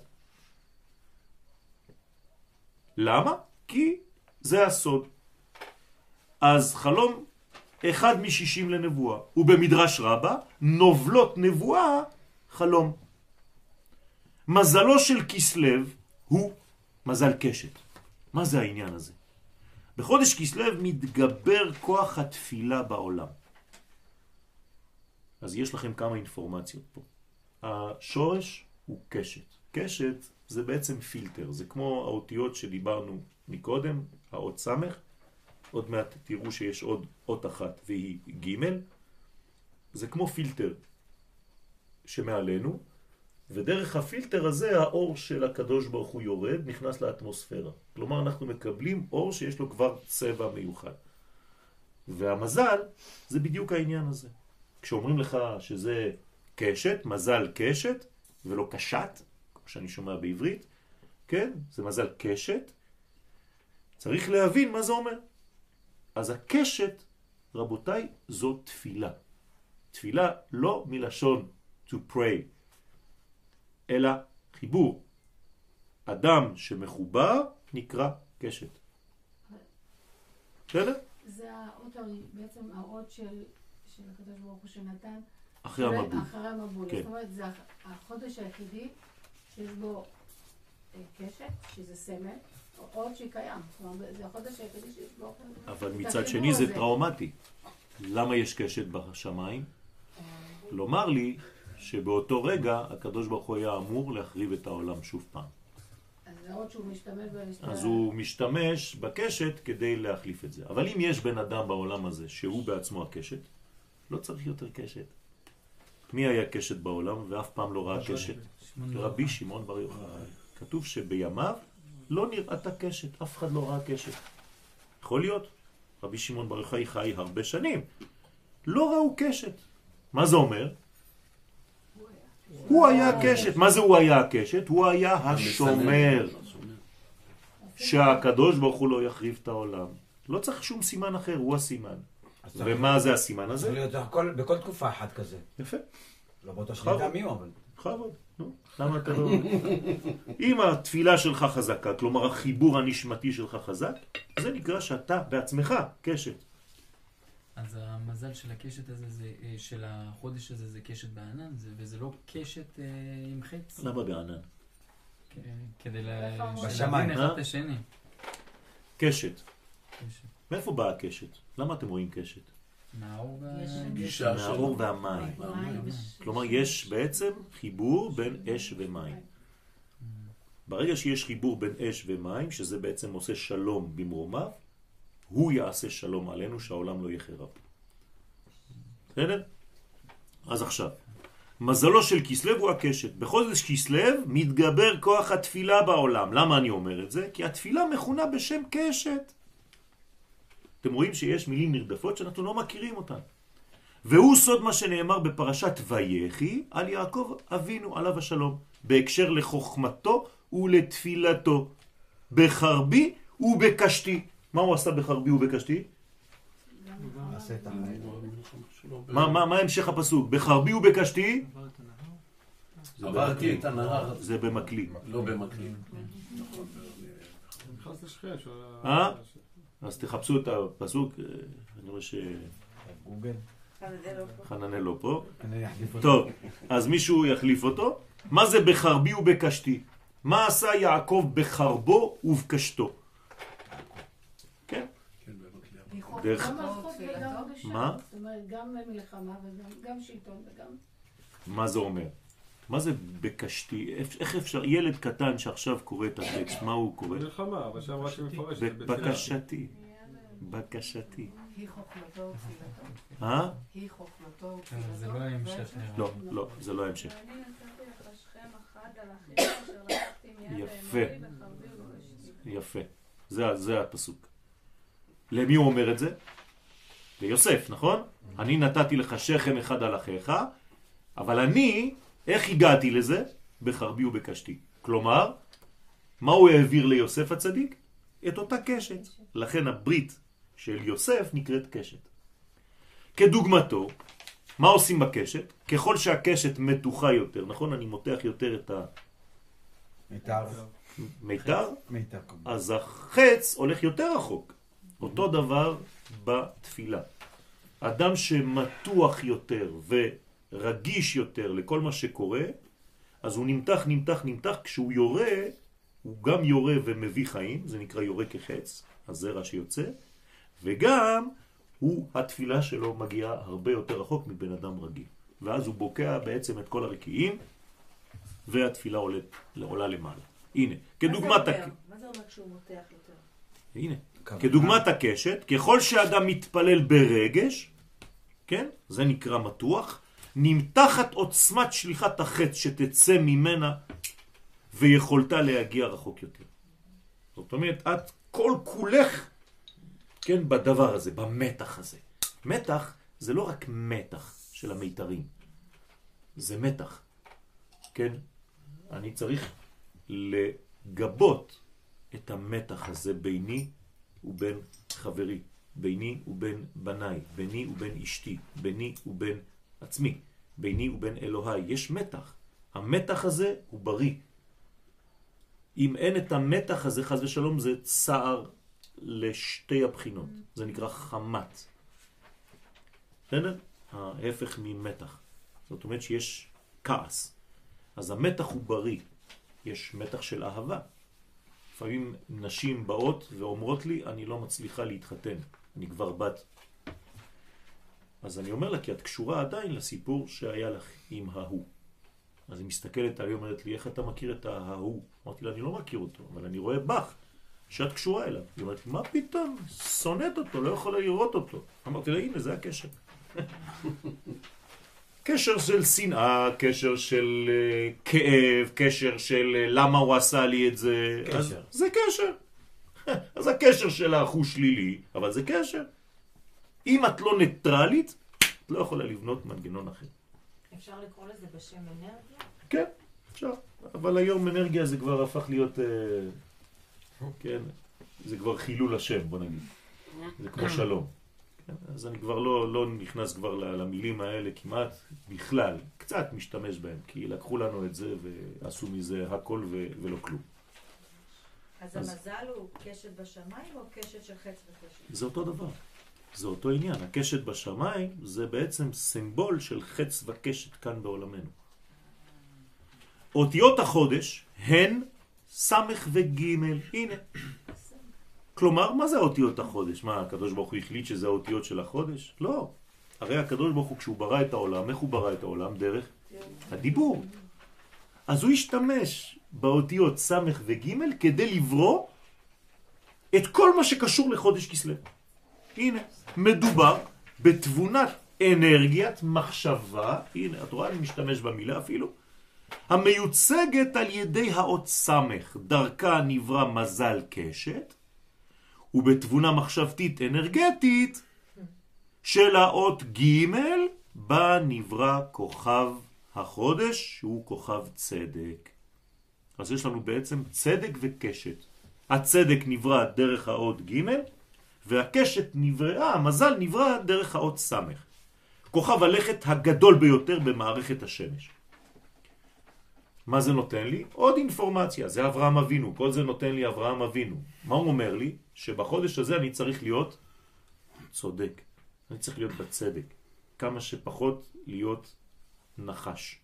למה? כי זה הסוד. אז חלום 1/60 לנבואה, ובמדרש רבה, נובלות נבואה חלום. מזלו של כסלב הוא מזל קשת. מה זה העניין הזה? בחודש כסלב מתגבר כוח התפילה בעולם. אז יש לכם כמה אינפורמציות פה. השורש הוא קשת. קשת זה בעצם פילטר, זה כמו האותיות שדיברנו מקודם, האות סמך, עוד מעט תראו שיש עוד אות אחת והיא ג', זה כמו פילטר שמעלינו, ודרך הפילטר הזה האור של הקדוש ברוך הוא יורד, נכנס לאטמוספירה. כלומר אנחנו מקבלים אור שיש לו כבר צבע מיוחד. והמזל זה בדיוק העניין הזה. כשאומרים לך שזה קשת, מזל קשת, ולא קשת, כמו שאני שומע בעברית, כן? זה מזל קשת. צריך להבין מה זה אומר. אז הקשת, רבותיי, זו תפילה. תפילה לא מלשון to pray, אלא חיבור. אדם שמחובר נקרא קשת. בסדר? זה האות, בעצם האות של הקדוש ברוך הוא שנתן אחרי המבול. אחרי המבול. כן. זאת אומרת, זה החודש היחידי שיש בו קשת, שזה סמל, אות שקיים. זאת אומרת, זה החודש היחידי שיש בו... אבל מצד שני זה טראומטי. למה יש קשת בשמיים? לומר לי שבאותו רגע הקדוש ברוך הוא היה אמור להחריב את העולם שוב פעם. אז זה עוד שהוא משתמש אז הוא משתמש בקשת כדי להחליף את זה. אבל אם יש בן אדם בעולם הזה שהוא בעצמו הקשת, לא צריך יותר קשת. מי היה קשת בעולם ואף פעם לא ראה קשת? רבי שמעון בר יוחאי. כתוב שבימיו לא נראתה קשת, אף אחד לא ראה קשת. יכול להיות? רבי שמעון בר יוחאי חי הרבה שנים. לא ראו קשת. מה זה אומר? הוא היה הקשת. מה זה הוא היה הקשת? הוא היה השומר. שהקדוש ברוך הוא לא יחריב את העולם. לא צריך שום סימן אחר, הוא הסימן. ומה זה הסימן הזה? צריך להיות בכל תקופה אחת כזה. יפה. לא באותה שנדע מי הוא, אבל... בכבוד. למה אתה לא... אם התפילה שלך חזקה, כלומר החיבור הנשמתי שלך חזק, זה נקרא שאתה בעצמך קשת. אז המזל של הקשת הזה, של החודש הזה, זה קשת בענן, וזה לא קשת עם חץ. למה בענן? כדי בשמיים, להבין אחד את השני. קשת. מאיפה באה הקשת? למה אתם רואים קשת? מהאור מהאור והמים. כלומר יש בעצם חיבור בין אש ומים. ברגע שיש חיבור בין אש ומים, שזה בעצם עושה שלום במרומיו, הוא יעשה שלום עלינו שהעולם לא יחרב. בסדר? אז עכשיו, מזלו של כסלו הוא הקשת. בחודש כסלו מתגבר כוח התפילה בעולם. למה אני אומר את זה? כי התפילה מכונה בשם קשת. אתם רואים שיש מילים נרדפות שאנחנו לא מכירים אותן. והוא סוד מה שנאמר בפרשת ויחי על יעקב אבינו עליו השלום, בהקשר לחוכמתו ולתפילתו, בחרבי ובקשתי. מה הוא עשה בחרבי ובקשתי? מה המשך הפסוק? בחרבי ובקשתי? עברתי את הנהר. זה במקלי. לא במקלי. אז תחפשו את הפסוק, אני רואה גוגל. חננה לא פה. טוב, אז מישהו יחליף אותו. מה זה בחרבי ובקשתי? מה עשה יעקב בחרבו ובקשתו? כן? דרך... מה? זאת אומרת, גם מלחמה וגם שלטון וגם... מה זה אומר? מה זה בקשתי? איך אפשר, ילד קטן שעכשיו קורא את הטקסט, מה הוא קורא? מלחמה, אבל שם רק מפורש. בקשתי. בקשתי. היא חוכמתו ותפילתו. היא חוכמתו ותפילתו. זה לא ההמשך. לא, זה לא ההמשך. ואני נתתי לך שכם אחד על אחים אשר לקחתי מיד יפה. האמורי בחרבי ובקשתי. יפה. זה הפסוק. למי הוא אומר את זה? ליוסף, נכון? אני נתתי לך שכם אחד על אחיך, אבל אני, איך הגעתי לזה? בחרבי ובקשתי. כלומר, מה הוא העביר ליוסף הצדיק? את אותה קשת. לכן הברית של יוסף נקראת קשת. כדוגמתו, מה עושים בקשת? ככל שהקשת מתוחה יותר, נכון? אני מותח יותר את מיתר, אז החץ הולך יותר רחוק. אותו דבר בתפילה. אדם שמתוח יותר ורגיש יותר לכל מה שקורה, אז הוא נמתח, כשהוא יורה, הוא גם יורה ומביא חיים, זה נקרא יורה כחץ, הזרע שיוצא, וגם התפילה שלו מגיעה הרבה יותר רחוק מבן אדם רגיל. ואז הוא בוקע בעצם את כל הרקיעים, והתפילה עולה למעלה. הנה, כדוגמת... מה זה אומר כשהוא מותח יותר? הנה, כדוגמת הקשת, ככל שאדם מתפלל ברגש, כן? זה נקרא מתוח, נמתחת עוצמת שליחת החץ שתצא ממנה ויכולתה להגיע רחוק יותר. זאת אומרת, את כל כולך, כן, בדבר הזה, במתח הזה. מתח זה לא רק מתח של המיתרים, זה מתח, כן? אני צריך לגבות את המתח הזה ביני ובין חברי, ביני ובין בניי, ביני ובין אשתי, ביני ובין עצמי, ביני ובין אלוהי. יש מתח. המתח הזה הוא בריא. אם אין את המתח הזה, חס ושלום, זה צער לשתי הבחינות. זה נקרא חמת. בסדר? ההפך ממתח. זאת אומרת שיש כעס. אז המתח הוא בריא. יש מתח של אהבה. לפעמים נשים באות ואומרות לי, אני לא מצליחה להתחתן, אני כבר בת. אז אני אומר לה, כי את קשורה עדיין לסיפור שהיה לך עם ההוא. אז היא מסתכלת עלי, אומרת לי, איך אתה מכיר את ההוא? אמרתי לה, אני לא מכיר אותו, אבל אני רואה בך שאת קשורה אליו. היא אומרת לי, מה פתאום? שונאת אותו, לא יכולה לראות אותו. אמרתי לה, הנה, זה הקשר. קשר של שנאה, קשר של כאב, קשר של למה הוא עשה לי את זה. קשר. זה קשר. אז הקשר שלך הוא שלילי, אבל זה קשר. אם את לא ניטרלית, את לא יכולה לבנות מנגנון אחר. אפשר לקרוא לזה בשם אנרגיה? כן, אפשר. אבל היום אנרגיה זה כבר הפך להיות, כן, זה כבר חילול השם, בוא נגיד. זה כמו שלום. אז אני כבר לא נכנס כבר למילים האלה כמעט בכלל, קצת משתמש בהם, כי לקחו לנו את זה ועשו מזה הכל ולא כלום. אז המזל הוא קשת בשמיים או קשת של חץ וקשת? זה אותו דבר, זה אותו עניין. הקשת בשמיים זה בעצם סימבול של חץ וקשת כאן בעולמנו. אותיות החודש הן סמך וגימל, הנה. כלומר, מה זה אותיות החודש? מה, הקדוש ברוך הוא החליט שזה האותיות של החודש? לא. הרי הקדוש ברוך הוא, כשהוא ברא את העולם, איך הוא ברא את העולם? דרך הדיבור. אז הוא השתמש באותיות סמך וגימל כדי לברוא את כל מה שקשור לחודש כסלו. הנה, מדובר בתבונת אנרגיית מחשבה, הנה, את רואה, אני משתמש במילה אפילו, המיוצגת על ידי האות סמך, דרכה נברא מזל קשת, ובתבונה מחשבתית אנרגטית של האות ג' בה נברא כוכב החודש, שהוא כוכב צדק. אז יש לנו בעצם צדק וקשת. הצדק נברא דרך האות ג' והקשת נבראה, המזל נברא דרך האות סמך. כוכב הלכת הגדול ביותר במערכת השמש. מה זה נותן לי? עוד אינפורמציה, זה אברהם אבינו, כל זה נותן לי אברהם אבינו. מה הוא אומר לי? שבחודש הזה אני צריך להיות צודק, אני צריך להיות בצדק, כמה שפחות להיות נחש.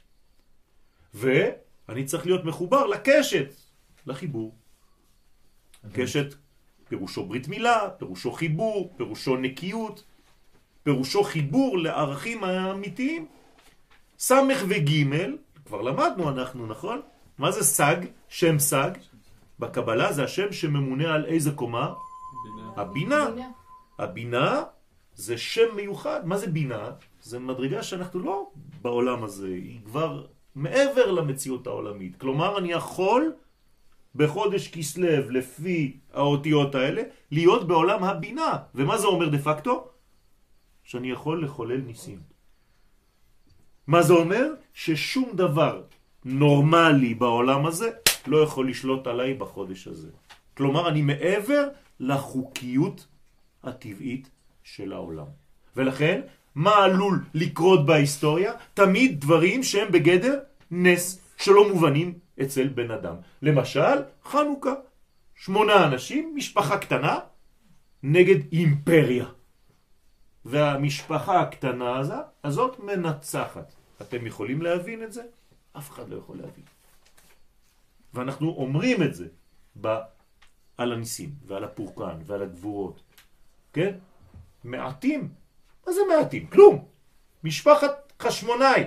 ואני צריך להיות מחובר לקשת, לחיבור. קשת פירושו ברית מילה, פירושו חיבור, פירושו נקיות, פירושו חיבור לערכים האמיתיים. סמך וגימל, כבר למדנו אנחנו, נכון? מה זה סג? שם סג. בקבלה זה השם שממונה על איזה קומה? הבינה. הבינה זה שם מיוחד. מה זה בינה? זה מדרגה שאנחנו לא בעולם הזה, היא כבר מעבר למציאות העולמית. כלומר, אני יכול בחודש כסלו, לפי האותיות האלה, להיות בעולם הבינה. ומה זה אומר דה פקטו? שאני יכול לחולל ניסים. מה זה אומר? ששום דבר נורמלי בעולם הזה לא יכול לשלוט עליי בחודש הזה. כלומר, אני מעבר לחוקיות הטבעית של העולם. ולכן, מה עלול לקרות בהיסטוריה? תמיד דברים שהם בגדר נס, שלא מובנים אצל בן אדם. למשל, חנוכה. 8 אנשים, משפחה קטנה, נגד אימפריה. והמשפחה הקטנה הזאת מנצחת. אתם יכולים להבין את זה? אף אחד לא יכול להבין. ואנחנו אומרים את זה על הניסים ועל הפורקן ועל הגבורות. כן? מעטים. מה זה מעטים? כלום. משפחת חשמונאי.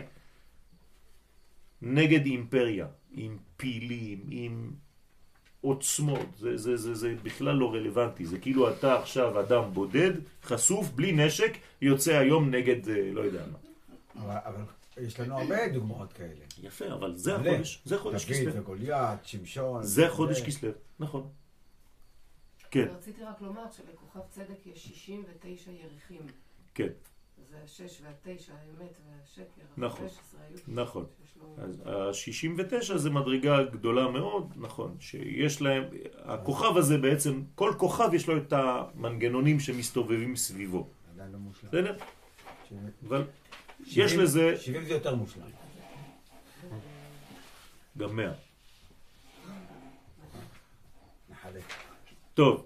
נגד אימפריה, עם פילים, עם עוצמות, זה בכלל לא רלוונטי, זה כאילו אתה עכשיו אדם בודד, חשוף, בלי נשק, יוצא היום נגד לא יודע מה. אבל יש לנו הרבה דוגמאות כאלה. יפה, אבל זה החודש, זה חודש כסלו. דוד וגוליית, שמשון. זה חודש כסלו, נכון. כן. רציתי רק לומר שלכוכב צדק יש 69 יריחים. כן. זה 6 וה-9, האמת והשקר. נכון, 15 היו. נכון. אז ה-69 זה מדרגה גדולה מאוד, נכון, שיש להם, הכוכב הזה בעצם, כל כוכב יש לו את המנגנונים שמסתובבים סביבו. עדיין לא מושלם. בסדר? אבל יש לזה... 70 זה יותר מושלם. גם 100. נחלק. טוב.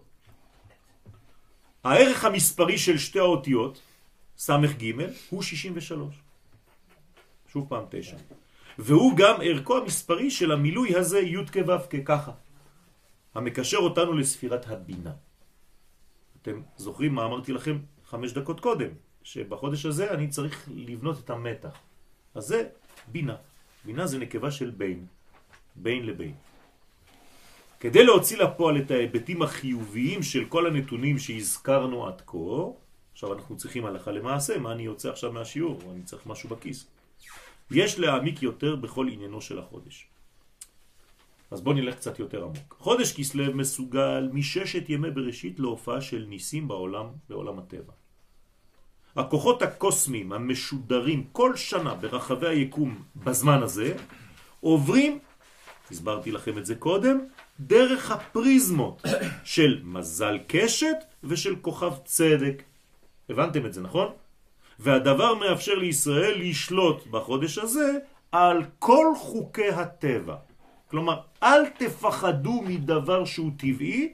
הערך המספרי של שתי האותיות, סמך ג' הוא 63. שוב פעם 9. והוא גם ערכו המספרי של המילוי הזה י' כו' ככה. המקשר אותנו לספירת הבינה. אתם זוכרים מה אמרתי לכם 5 דקות קודם? שבחודש הזה אני צריך לבנות את המתח. אז זה בינה. בינה זה נקבה של בין. בין לבין. כדי להוציא לפועל את ההיבטים החיוביים של כל הנתונים שהזכרנו עד כה, עכשיו אנחנו צריכים הלכה למעשה, מה אני יוצא עכשיו מהשיעור? אני צריך משהו בכיס. יש להעמיק יותר בכל עניינו של החודש. אז בוא נלך קצת יותר עמוק. חודש כסלו מסוגל מששת ימי בראשית להופעה של ניסים בעולם הטבע. הכוחות הקוסמיים המשודרים כל שנה ברחבי היקום בזמן הזה, עוברים, הסברתי לכם את זה קודם, דרך הפריזמות של מזל קשת ושל כוכב צדק. הבנתם את זה, נכון? והדבר מאפשר לישראל לשלוט בחודש הזה על כל חוקי הטבע. כלומר, אל תפחדו מדבר שהוא טבעי,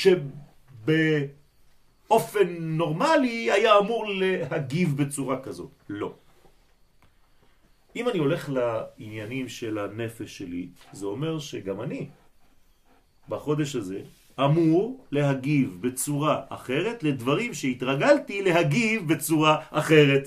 שבאופן נורמלי היה אמור להגיב בצורה כזאת. לא. אם אני הולך לעניינים של הנפש שלי, זה אומר שגם אני, בחודש הזה, אמור להגיב בצורה אחרת לדברים שהתרגלתי להגיב בצורה אחרת.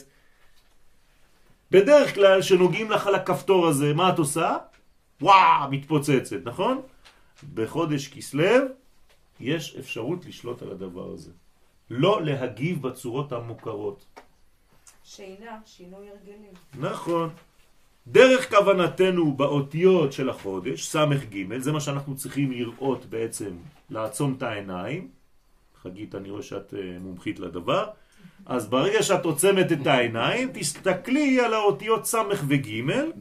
בדרך כלל שנוגעים לך על הכפתור הזה, מה את עושה? וואו, מתפוצצת, נכון? בחודש כסלו יש אפשרות לשלוט על הדבר הזה. לא להגיב בצורות המוכרות. שינה, שינוי הרגלים. נכון. דרך כוונתנו באותיות של החודש, סמך ג', זה מה שאנחנו צריכים לראות בעצם, לעצום את העיניים. חגית, אני רואה שאת מומחית לדבר. אז ברגע שאת עוצמת את העיניים, תסתכלי על האותיות סמך וג',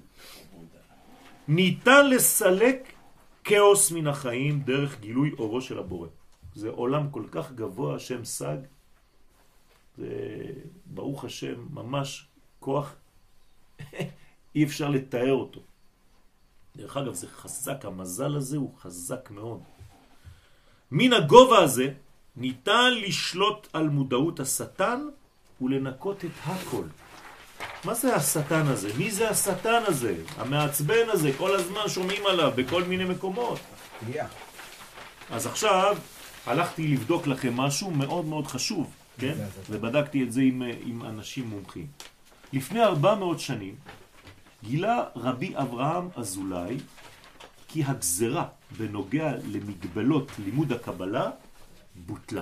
ניתן לסלק כאוס מן החיים דרך גילוי אורו של הבורא. זה עולם כל כך גבוה, השם סג. זה ברוך השם, ממש כוח אי אפשר לתאר אותו. דרך אגב, זה חזק, המזל הזה הוא חזק מאוד. מן הגובה הזה ניתן לשלוט על מודעות השטן ולנקות את הכל. מה זה השטן הזה? מי זה השטן הזה? המעצבן הזה, כל הזמן שומעים עליו בכל מיני מקומות. אז עכשיו הלכתי לבדוק לכם משהו מאוד מאוד חשוב, כן? ובדקתי את זה עם אנשים מומחים. לפני 400 שנים גילה רבי אברהם אזולאי כי הגזרה בנוגע למגבלות לימוד הקבלה בוטלה.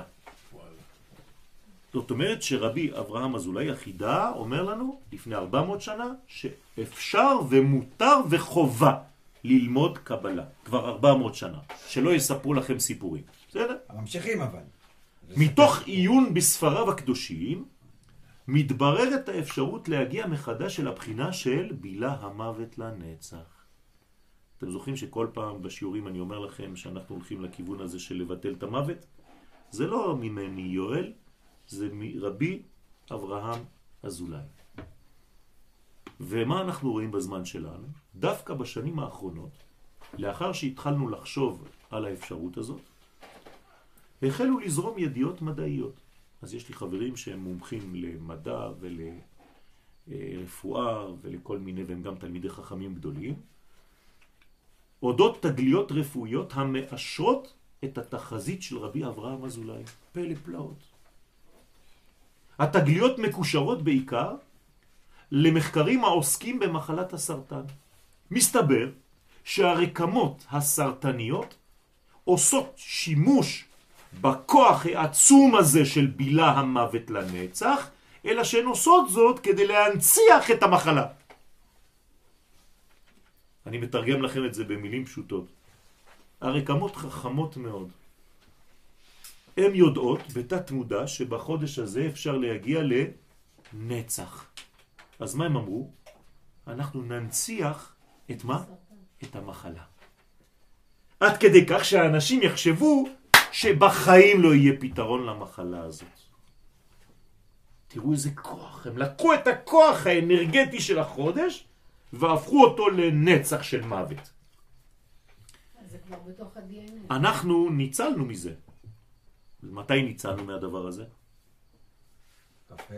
זאת אומרת שרבי אברהם אזולאי החידה אומר לנו לפני 400 שנה שאפשר ומותר וחובה ללמוד קבלה. כבר 400 שנה. שלא יספרו לכם סיפורים. בסדר? ממשיכים אבל. מתוך עיון בספריו הקדושים מתבררת האפשרות להגיע מחדש אל הבחינה של בילה המוות לנצח. אתם זוכרים שכל פעם בשיעורים אני אומר לכם שאנחנו הולכים לכיוון הזה של לבטל את המוות? זה לא ממני יואל, זה מרבי אברהם אזולאי. ומה אנחנו רואים בזמן שלנו? דווקא בשנים האחרונות, לאחר שהתחלנו לחשוב על האפשרות הזאת, החלו לזרום ידיעות מדעיות. אז יש לי חברים שהם מומחים למדע ולרפואה ולכל מיני, והם גם תלמידי חכמים גדולים, אודות תגליות רפואיות המאשרות את התחזית של רבי אברהם אזולאי. פלא פלאות. התגליות מקושרות בעיקר למחקרים העוסקים במחלת הסרטן. מסתבר שהרקמות הסרטניות עושות שימוש בכוח העצום הזה של בילה המוות לנצח, אלא שהן עושות זאת כדי להנציח את המחלה. אני מתרגם לכם את זה במילים פשוטות. הרקמות חכמות מאוד. הן יודעות בתת מודע שבחודש הזה אפשר להגיע לנצח. אז מה הם אמרו? אנחנו ננציח את מה? את המחלה. עד כדי כך שהאנשים יחשבו שבחיים לא יהיה פתרון למחלה הזאת. תראו איזה כוח. הם לקחו את הכוח האנרגטי של החודש והפכו אותו לנצח של מוות. זה כבר בתוך ה-DNA. אנחנו ניצלנו מזה. מתי ניצלנו מהדבר הזה? קפה.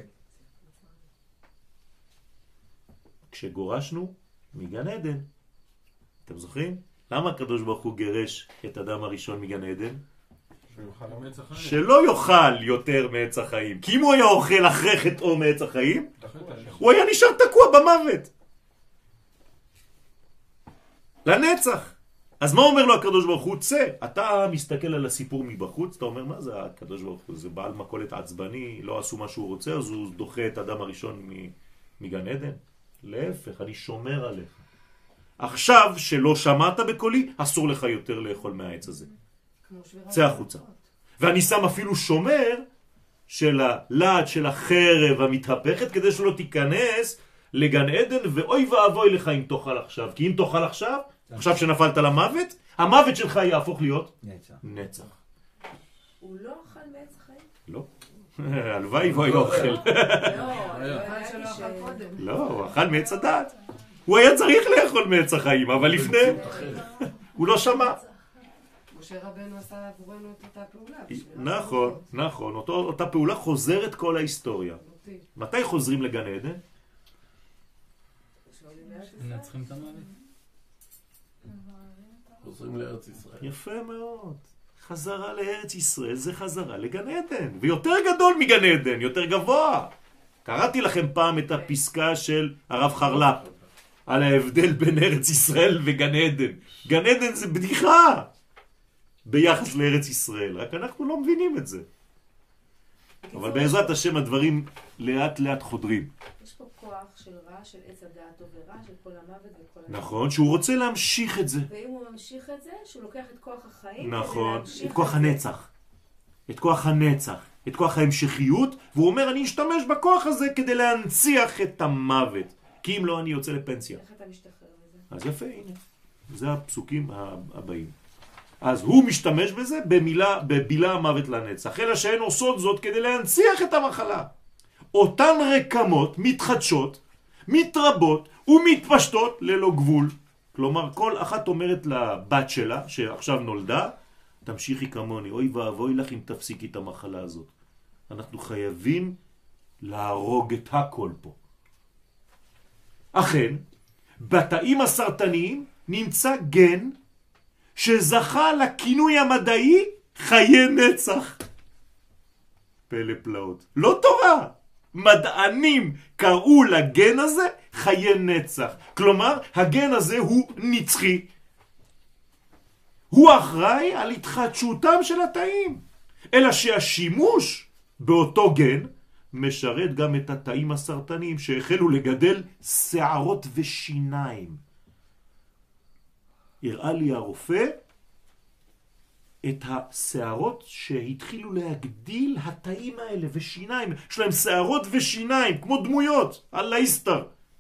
כשגורשנו מגן עדן. אתם זוכרים? למה הקדוש ברוך הוא גירש את אדם הראשון מגן עדן? שלא יאכל יותר מעץ החיים. כי אם הוא היה אוכל אחרי חטאו מעץ החיים, הוא היה נשאר תקוע במוות. לנצח. אז מה אומר לו הקדוש ברוך הוא? צא. אתה מסתכל על הסיפור מבחוץ, אתה אומר מה זה הקדוש ברוך הוא? זה בעל מכולת עצבני, לא עשו מה שהוא רוצה, אז הוא דוחה את אדם הראשון מגן עדן. להפך, אני שומר עליך. עכשיו שלא שמעת בקולי, אסור לך יותר לאכול מהעץ הזה. צא החוצה. ואני שם אפילו שומר של הלעד של החרב המתהפכת, כדי שלא תיכנס לגן עדן, ואוי ואבוי לך אם תאכל עכשיו. כי אם תאכל עכשיו, עכשיו שנפלת למוות, המוות שלך יהפוך להיות נצח. הוא לא אכל מעץ החיים? לא. הלוואי והוא היה אוכל. לא, הוא אכל מעץ הדעת. הוא היה צריך לאכול מעץ החיים, אבל לפני הוא לא שמע. משה רבנו עשה עבורנו את אותה פעולה. נכון, נכון. אותה פעולה חוזרת כל ההיסטוריה. מתי חוזרים לגן עדן? מנצחים את המוות. חוזרים לארץ ישראל. יפה מאוד. חזרה לארץ ישראל זה חזרה לגן עדן. ויותר גדול מגן עדן, יותר גבוה. קראתי לכם פעם את הפסקה של הרב חרל"פ על ההבדל בין ארץ ישראל וגן עדן. גן עדן זה בדיחה ביחס לארץ ישראל, רק אנחנו לא מבינים את זה. אבל בעזרת השם הדברים לאט לאט חודרים. יש פה כוח של רע, של עץ הדעת ורע, של כל המוות וכל המוות. נכון, שהוא רוצה להמשיך את זה. ואם הוא ממשיך את זה, שהוא לוקח את כוח החיים, נכון, את כוח הנצח. את כוח הנצח, את כוח ההמשכיות, והוא אומר אני אשתמש בכוח הזה כדי להנציח את המוות. כי אם לא אני יוצא לפנסיה. איך אתה משתחרר מזה? אז יפה, הנה. זה הפסוקים הבאים. אז הוא משתמש בזה בבילה המוות לנצח, אלא שהן עושות זאת כדי להנציח את המחלה. אותן רקמות מתחדשות, מתרבות ומתפשטות ללא גבול. כלומר, כל אחת אומרת לבת שלה, שעכשיו נולדה, תמשיכי כמוני, אוי ואבוי לך אם תפסיקי את המחלה הזאת. אנחנו חייבים להרוג את הכל פה. אכן, בתאים הסרטניים נמצא גן שזכה לכינוי המדעי חיי נצח. פלא פלאות. לא תורה. מדענים קראו לגן הזה חיי נצח. כלומר, הגן הזה הוא נצחי. הוא אחראי על התחדשותם של התאים. אלא שהשימוש באותו גן משרת גם את התאים הסרטניים שהחלו לגדל שערות ושיניים. הראה לי הרופא את השערות שהתחילו להגדיל התאים האלה ושיניים. יש להם שערות ושיניים כמו דמויות על להיסטר.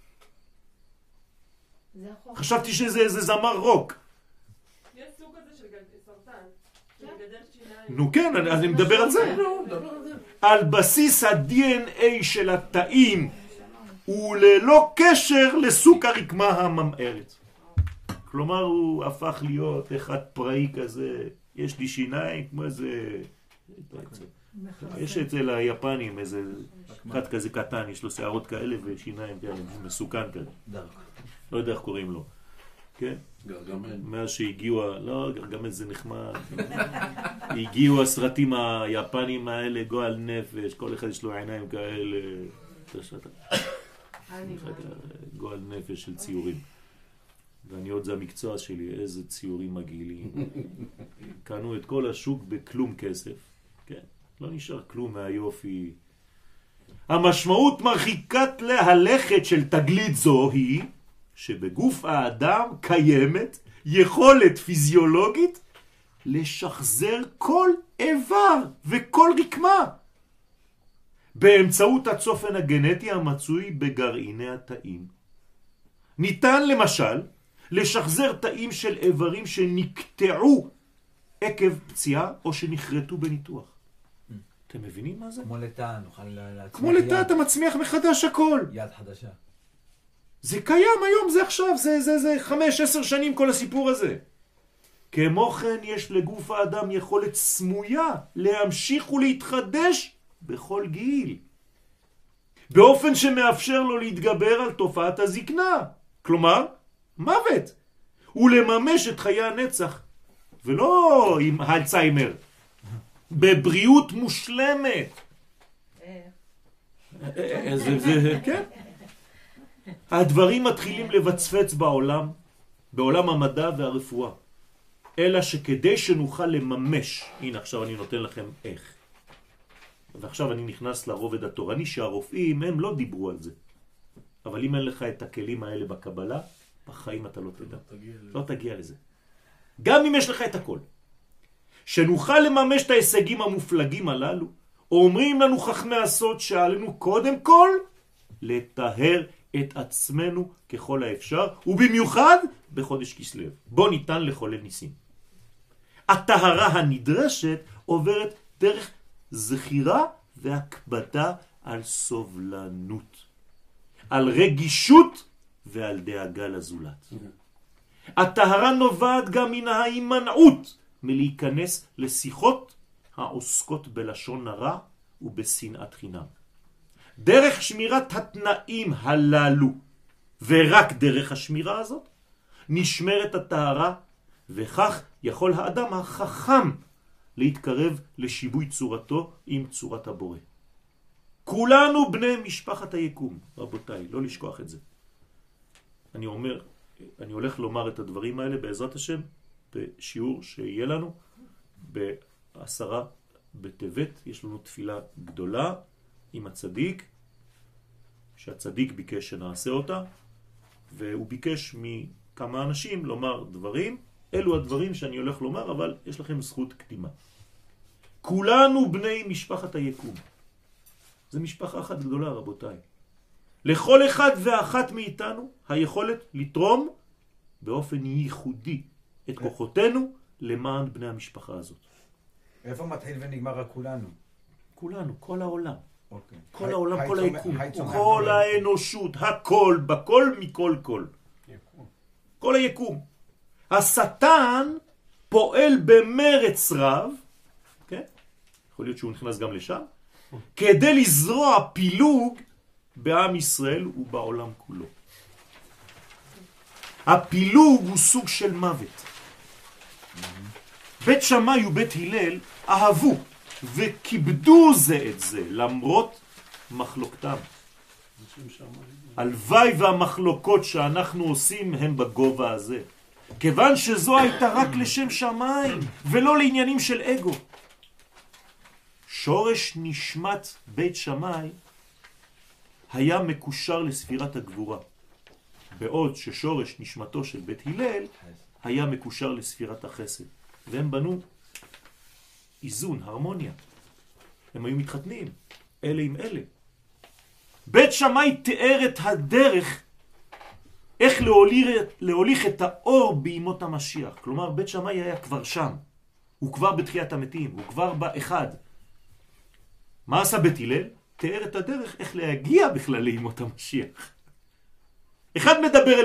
חשבתי שזה איזה זמר רוק. יש סוג הזה של סרטן, שמגדל שיניים. נו כן, אני מדבר על זה. על בסיס ה-DNA של התאים וללא קשר לסוג הרקמה הממארת. כלומר הוא הפך להיות אחד פראי כזה, יש לי שיניים כמו איזה, יש אצל היפנים איזה אחד כזה קטן, יש לו שערות כאלה ושיניים כאלה, מסוכן כזה. לא יודע איך קוראים לו. כן? גרגמל. מאז שהגיעו, לא, גרגמל זה נחמד. הגיעו הסרטים היפנים האלה, גועל נפש, כל אחד יש לו עיניים כאלה. גועל נפש של ציורים. ואני עוד זה המקצוע שלי, איזה ציורים מגעילים. קנו את כל השוק בכלום כסף. כן, לא נשאר כלום מהיופי. המשמעות מרחיקת להלכת של תגלית זו היא שבגוף האדם קיימת יכולת פיזיולוגית לשחזר כל איבר וכל רקמה באמצעות הצופן הגנטי המצוי בגרעיני התאים. ניתן למשל לשחזר תאים של איברים שנקטעו עקב פציעה או שנחרטו בניתוח. אתם מבינים מה זה? כמו לתא, נוכל להצמיח כמו לתא, אתה מצמיח מחדש הכל. יד חדשה. זה קיים היום, זה עכשיו, זה 5-10 שנים כל הסיפור הזה. כמו כן יש לגוף האדם יכולת סמויה להמשיך ולהתחדש בכל גיל, באופן שמאפשר לו להתגבר על תופעת הזקנה, כלומר מוות, ולממש את חיי הנצח, ולא עם האלצהיימר, בבריאות מושלמת. כן. הדברים מתחילים לבצפץ בעולם המדע והרפואה, אלא שכדי שנוכל לממש, הנה עכשיו אני נותן לכם איך. ועכשיו אני נכנס לרובד התורני שהרופאים הם לא דיברו על זה. אבל אם אין לך את הכלים האלה בקבלה, בחיים אתה לא תדע. לא תגיע לזה. גם אם יש לך את הכל. שנוכל לממש את ההישגים המופלגים הללו, אומרים לנו חכמי הסוד שעלינו קודם כל לטהר את עצמנו ככל האפשר, ובמיוחד בחודש כסלו. בו ניתן לחולל ניסים. הטהרה הנדרשת עוברת דרך זכירה והקבדה על סובלנות, על רגישות ועל דאגה לזולת. הטהרה נובעת גם מן ההימנעות מלהיכנס לשיחות העוסקות בלשון הרע ובשנאת חינם. דרך שמירת התנאים הללו, ורק דרך השמירה הזאת, נשמרת הטהרה, וכך יכול האדם החכם להתקרב לשיבוי צורתו עם צורת הבורא. כולנו בני משפחת היקום, רבותיי, לא לשכוח את זה. אני הולך לומר את הדברים האלה בעזרת השם בשיעור שיהיה לנו ב10 בטבת. יש לנו תפילה גדולה עם הצדיק, שהצדיק ביקש שנעשה אותה, והוא ביקש מכמה אנשים לומר דברים. אלו הדברים שאני הולך לומר, אבל יש לכם זכות קדימה. כולנו בני משפחת היקום. זה משפחה אחת גדולה, רבותיי. לכל אחד ואחת מאיתנו היכולת לתרום באופן ייחודי את כוחותינו למען בני המשפחה הזאת. איפה מתחיל ונגמר כולנו? כולנו, כל העולם. אוקיי. כל העולם, כל היקום, כל האנושות, הכל, בכל מכל כל. כל היקום. השטן פועל במרץ רב, כן? יכול להיות שהוא נכנס גם לשם, כדי לזרוע פילוג בעם ישראל ובעולם כולו. הפילוג הוא סוג של מוות. בית שמאי ובית הלל אהבו וכיבדו זה את זה למרות מחלוקתם. הלוואי והמחלוקות שאנחנו עושים הם בגובה הזה, כיוון שזו הייתה רק לשם שמיים ולא לעניינים של אגו. שורש נשמת בית שמאי היה מקושר לספירת הגבורה, בעוד ששורש נשמתו של בית הלל היה מקושר לספירת החסד, והם בנו איזון, הרמוניה. הם היו מתחתנים אלה עם אלה. בית שמאי תיאר את הדרך איך להוליך את האור בימות המשיח. כלומר, בית שמאי היה כבר שם. הוא כבר בתחיית המתים, הוא כבר באחד. מה עשה בית הלל? תיאר את הדרך איך להגיע בכלל לימות המשיח. אחד מדבר